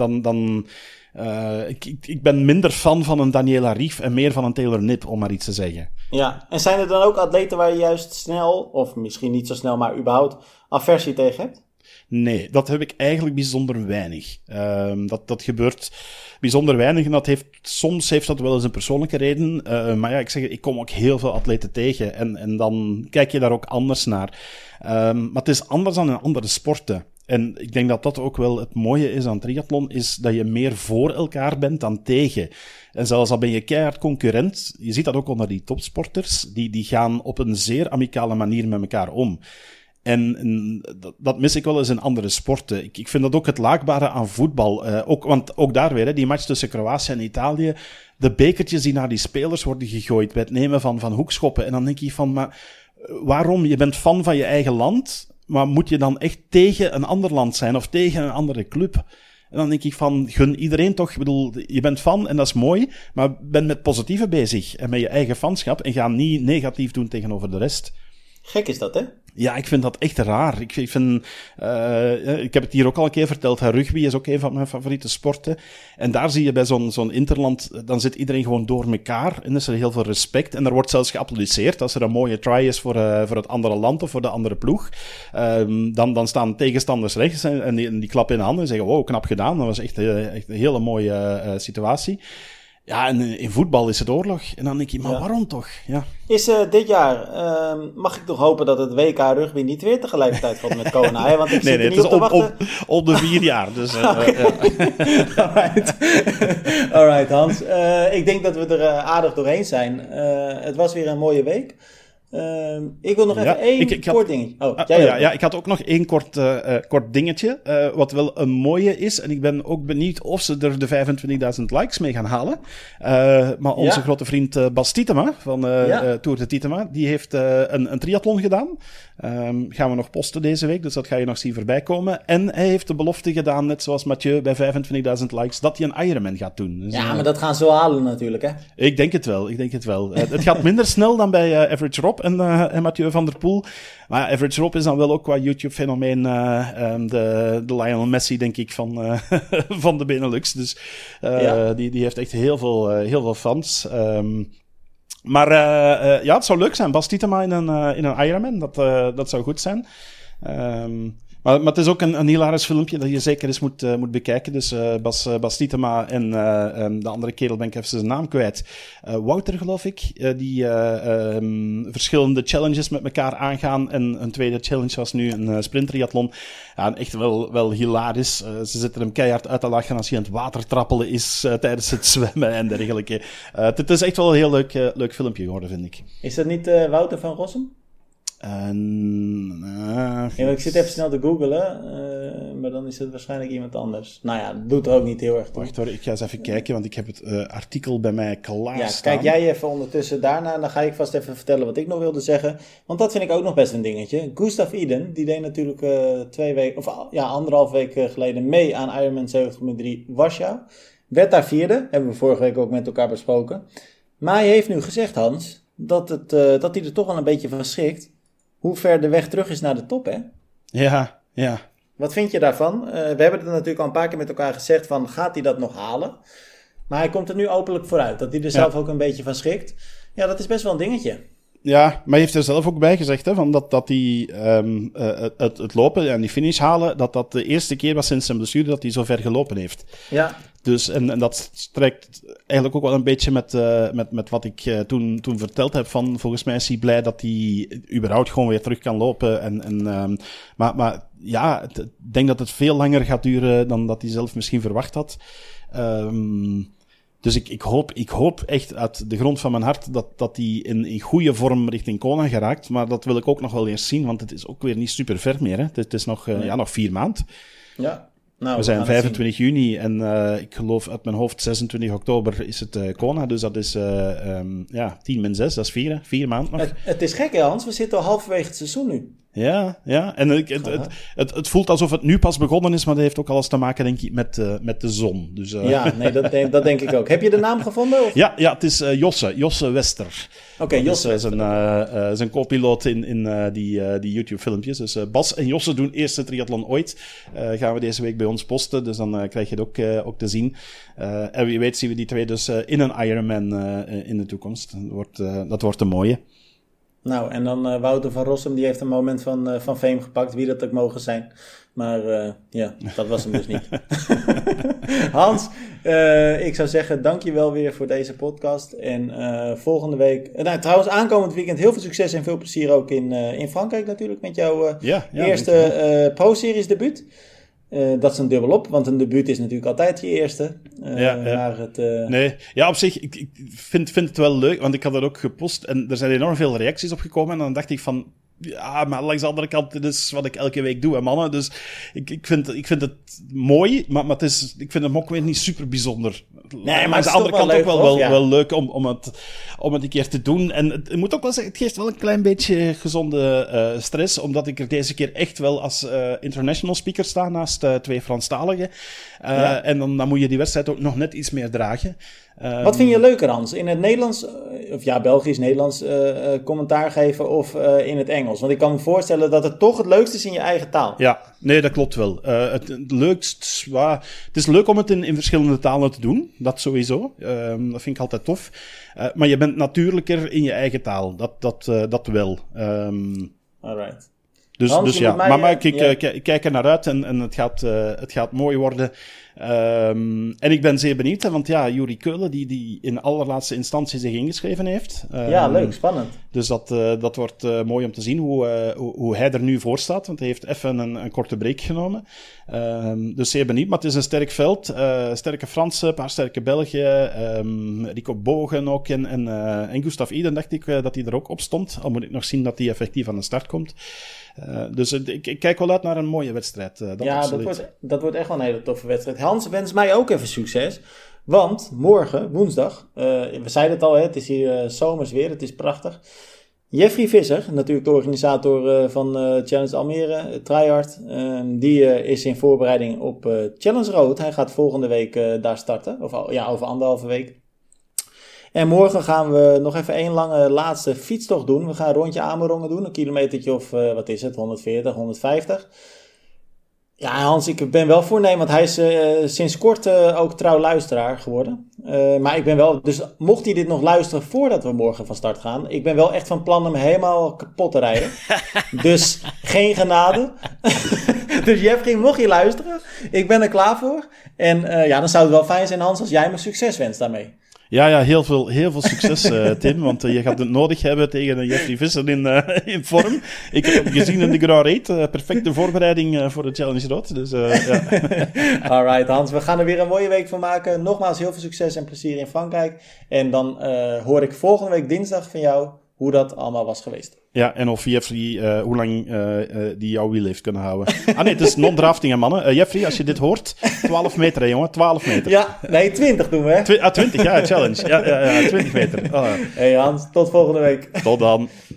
Speaker 2: ik ben minder fan van een Daniela Rief en meer van een Taylor Knipp, om maar iets te zeggen. Ja,
Speaker 1: en zijn er dan ook atleten waar je juist snel, of misschien niet zo snel, maar überhaupt aversie tegen hebt?
Speaker 2: Nee, dat heb ik eigenlijk bijzonder weinig. Dat gebeurt bijzonder weinig en soms heeft dat wel eens een persoonlijke reden. Maar ja, ik kom ook heel veel atleten tegen en dan kijk je daar ook anders naar. Maar het is anders dan in andere sporten. En ik denk dat dat ook wel het mooie is aan triathlon, is dat je meer voor elkaar bent dan tegen. En zelfs al ben je keihard concurrent, je ziet dat ook onder die topsporters, die gaan op een zeer amicale manier met elkaar om. En dat mis ik wel eens in andere sporten. Ik vind dat ook het laakbare aan voetbal. Want ook daar weer, die match tussen Kroatië en Italië. De bekertjes die naar die spelers worden gegooid bij het nemen van hoekschoppen. En dan denk je van, maar waarom? Je bent fan van je eigen land, maar moet je dan echt tegen een ander land zijn of tegen een andere club? En dan denk ik van, gun iedereen toch, ik bedoel, je bent fan en dat is mooi, maar ben met positieve bezig en met je eigen fanschap en ga niet negatief doen tegenover de rest.
Speaker 1: Gek is dat, hè?
Speaker 2: Ja, ik vind dat echt raar. Ik heb het hier ook al een keer verteld. Rugby is ook een van mijn favoriete sporten. En daar zie je bij zo'n interland, dan zit iedereen gewoon door elkaar. En is er heel veel respect. En er wordt zelfs geapplaudisseerd als er een mooie try is voor het andere land of voor de andere ploeg. Dan staan tegenstanders rechts en die klappen in de handen en zeggen, wow, knap gedaan. Dat was echt een hele mooie situatie. Ja, en in voetbal is het oorlog. En dan denk je, maar waarom toch? Ja.
Speaker 1: Is dit jaar, mag ik toch hopen dat het WK rugby niet weer tegelijkertijd valt met corona? Hè? Want ik zit er niet op te wachten.
Speaker 2: Op de 4 jaar. Dus,
Speaker 1: Alright, Hans. Ik denk dat we er aardig doorheen zijn. Het was weer een mooie week. Ik wil nog even één kort dingetje.
Speaker 2: Ik had ook nog één kort dingetje, wat wel een mooie is. En ik ben ook benieuwd of ze er de 25.000 likes mee gaan halen. Maar onze grote vriend Bas Tietema van Tour de Tietema, die heeft een triathlon gedaan. Gaan we nog posten deze week, dus dat ga je nog zien voorbij komen. En hij heeft de belofte gedaan, net zoals Mathieu, bij 25.000 likes, dat hij een Ironman gaat doen. Dus,
Speaker 1: maar dat gaan ze wel halen natuurlijk, hè?
Speaker 2: Ik denk het wel. Het gaat minder snel dan bij Average Rob en Mathieu van der Poel. Maar Average Rob is dan wel ook qua YouTube-fenomeen de Lionel Messi, denk ik, van de Benelux. Dus die heeft echt heel veel fans. Maar het zou leuk zijn. Bas Tietema in een Ironman, dat zou goed zijn. Maar het is ook een hilarisch filmpje dat je zeker eens moet bekijken. Dus Bas Tietema en de andere kerel, ben ik even zijn naam kwijt. Wouter, geloof ik. Die verschillende challenges met elkaar aangaan. En een tweede challenge was nu een sprinttriathlon. Ja, echt wel hilarisch. Ze zitten hem keihard uit te lachen als hij aan het water trappelen is tijdens het zwemmen en dergelijke. Het is echt wel een heel leuk filmpje geworden, vind ik.
Speaker 1: Is dat niet Wouter van Rossum? Ik zit even snel te googlen, maar dan is het waarschijnlijk iemand anders. Nou ja, dat doet er ook niet heel erg toe.
Speaker 2: Wacht hoor, ik ga eens even kijken, want ik heb het artikel bij mij klaarstaan.
Speaker 1: Kijk jij even ondertussen daarna, dan ga ik vast even vertellen wat ik nog wilde zeggen. Want dat vind ik ook nog best een dingetje. Gustav Iden, die deed natuurlijk 1,5 week geleden mee aan Ironman 70,3 Warschau. Werd daar 4e, hebben we vorige week ook met elkaar besproken. Maar hij heeft nu gezegd, Hans, dat hij er toch wel een beetje van schrikt. Hoe ver de weg terug is naar de top, hè?
Speaker 2: Ja.
Speaker 1: Wat vind je daarvan? We hebben het natuurlijk al een paar keer met elkaar gezegd van, gaat hij dat nog halen? Maar hij komt er nu openlijk vooruit, dat hij er zelf ook een beetje van schrikt. Ja, dat is best wel een dingetje.
Speaker 2: Ja, maar hij heeft er zelf ook bij gezegd, hè, van dat hij het lopen en die finish halen, dat de eerste keer was sinds zijn blessure dat hij zo ver gelopen heeft.
Speaker 1: Ja.
Speaker 2: Dus, en dat strekt eigenlijk ook wel een beetje met wat ik toen verteld heb. Van, volgens mij is hij blij dat hij überhaupt gewoon weer terug kan lopen. Maar ja, ik denk dat het veel langer gaat duren dan dat hij zelf misschien verwacht had. Dus ik hoop echt uit de grond van mijn hart dat hij in goede vorm richting Kona geraakt. Maar dat wil ik ook nog wel eens zien, want het is ook weer niet super ver meer. Hè. Het is nog 4 maanden.
Speaker 1: Ja. Nou,
Speaker 2: we zijn 25 juni en ik geloof uit mijn hoofd 26 oktober is het Kona. Dus dat is 10 min 6, dat is 4 maanden nog.
Speaker 1: Het is gek hè Hans, we zitten al halverwege het seizoen nu.
Speaker 2: Ja. En het voelt alsof het nu pas begonnen is, maar dat heeft ook alles te maken, denk ik, met de zon. Dus,
Speaker 1: Ja, nee, dat denk ik ook. Heb je de naam gevonden? Of?
Speaker 2: Ja, het is Josse Wester.
Speaker 1: Oké, Josse
Speaker 2: is een co-piloot in die YouTube-filmpjes. Dus Bas en Josse doen eerste triathlon ooit. Gaan we deze week bij ons posten, dus dan krijg je het ook te zien. En wie weet zien we die twee dus in een Ironman in de toekomst. Dat wordt een mooie.
Speaker 1: Nou, en dan Wouter van Rossum, die heeft een moment van fame gepakt, wie dat ook mogen zijn. Maar dat was hem dus niet. Hans, ik zou zeggen, dankjewel weer voor deze podcast. En volgende week, trouwens aankomend weekend heel veel succes en veel plezier ook in Frankrijk natuurlijk met jouw eerste Pro-series debuut. Dat is een dubbelop, want een debuut is natuurlijk altijd je eerste.
Speaker 2: Nee, ja, op zich, ik vind het wel leuk, want ik had dat ook gepost en er zijn enorm veel reacties op gekomen. En dan dacht ik van, ja, maar langs de andere kant, dit is wat ik elke week doe, hè, mannen. Dus ik vind het mooi, maar ik vind hem ook weer niet super bijzonder.
Speaker 1: Nee, maar
Speaker 2: aan de andere kant ook wel leuk om het een keer te doen. En het moet ook wel zeggen, het geeft wel een klein beetje gezonde stress, omdat ik er deze keer echt wel als international speaker sta, naast 2 Franstaligen. En dan moet je die wedstrijd ook nog net iets meer dragen.
Speaker 1: Wat vind je leuker, Hans? In het Nederlands, Belgisch-Nederlands commentaar geven of in het Engels? Want ik kan me voorstellen dat het toch het leukste is in je eigen taal.
Speaker 2: Ja, nee, dat klopt wel. Het leukst, het is leuk om het in verschillende talen te doen, dat sowieso. Dat vind ik altijd tof. Maar je bent natuurlijker in je eigen taal, dat wel.
Speaker 1: Alright.
Speaker 2: Dus ja, maar ik kijk er naar uit en het gaat mooi worden. En ik ben zeer benieuwd, hè, want ja, Yuri Keulen, die in allerlaatste instantie zich ingeschreven heeft.
Speaker 1: Ja, leuk, spannend.
Speaker 2: Dus dat wordt mooi om te zien hoe hij er nu voor staat, want hij heeft even een korte break genomen. Dus zeer benieuwd, maar het is een sterk veld. Sterke Fransen, een paar sterke Belgen, Rico Bogen ook en Gustav Iden dacht ik dat hij er ook op stond. Al moet ik nog zien dat hij effectief aan de start komt. Dus ik kijk wel uit naar een mooie wedstrijd.
Speaker 1: Dat wordt echt wel een hele toffe wedstrijd. Hans, wens mij ook even succes. Want morgen, woensdag, we zeiden het al, het is hier zomers weer, het is prachtig. Jeffrey Visser, natuurlijk de organisator van Challenge Almere, Tryhard, die is in voorbereiding op Challenge Road. Hij gaat volgende week daar starten, over 1,5 week. En morgen gaan we nog even 1 lange laatste fietstocht doen. We gaan een rondje Amerongen doen, een kilometertje of 140, 150. Ja, Hans, ik ben wel voornemend. Hij is sinds kort ook trouw luisteraar geworden. Maar ik ben wel... Dus mocht hij dit nog luisteren voordat we morgen van start gaan... Ik ben wel echt van plan om hem helemaal kapot te rijden. Dus geen genade. Dus Jeffrey, mocht je luisteren, ik ben er klaar voor. En dan zou het wel fijn zijn, Hans, als jij me succes wenst daarmee.
Speaker 2: Ja, heel veel succes, Tim. Want je gaat het nodig hebben tegen Jeffrey Visser in vorm. Ik heb hem gezien in de Grand Raid. Perfecte voorbereiding voor de Challenge Road. Dus, ja.
Speaker 1: Alright, Hans. We gaan er weer een mooie week van maken. Nogmaals, heel veel succes en plezier in Frankrijk. En dan hoor ik volgende week dinsdag van jou hoe dat allemaal was geweest.
Speaker 2: Ja, en of Jeffrey, hoe lang die jouw wiel heeft kunnen houden. Ah nee, het is non-drafting, hè, mannen. Jeffrey, als je dit hoort, 12 meter, hè, jongen. 12 meter.
Speaker 1: Ja, nee, 20 doen we, hè?
Speaker 2: 20, ja, challenge. Ja, 20 meter.
Speaker 1: Hey Hans, tot volgende week.
Speaker 2: Tot dan.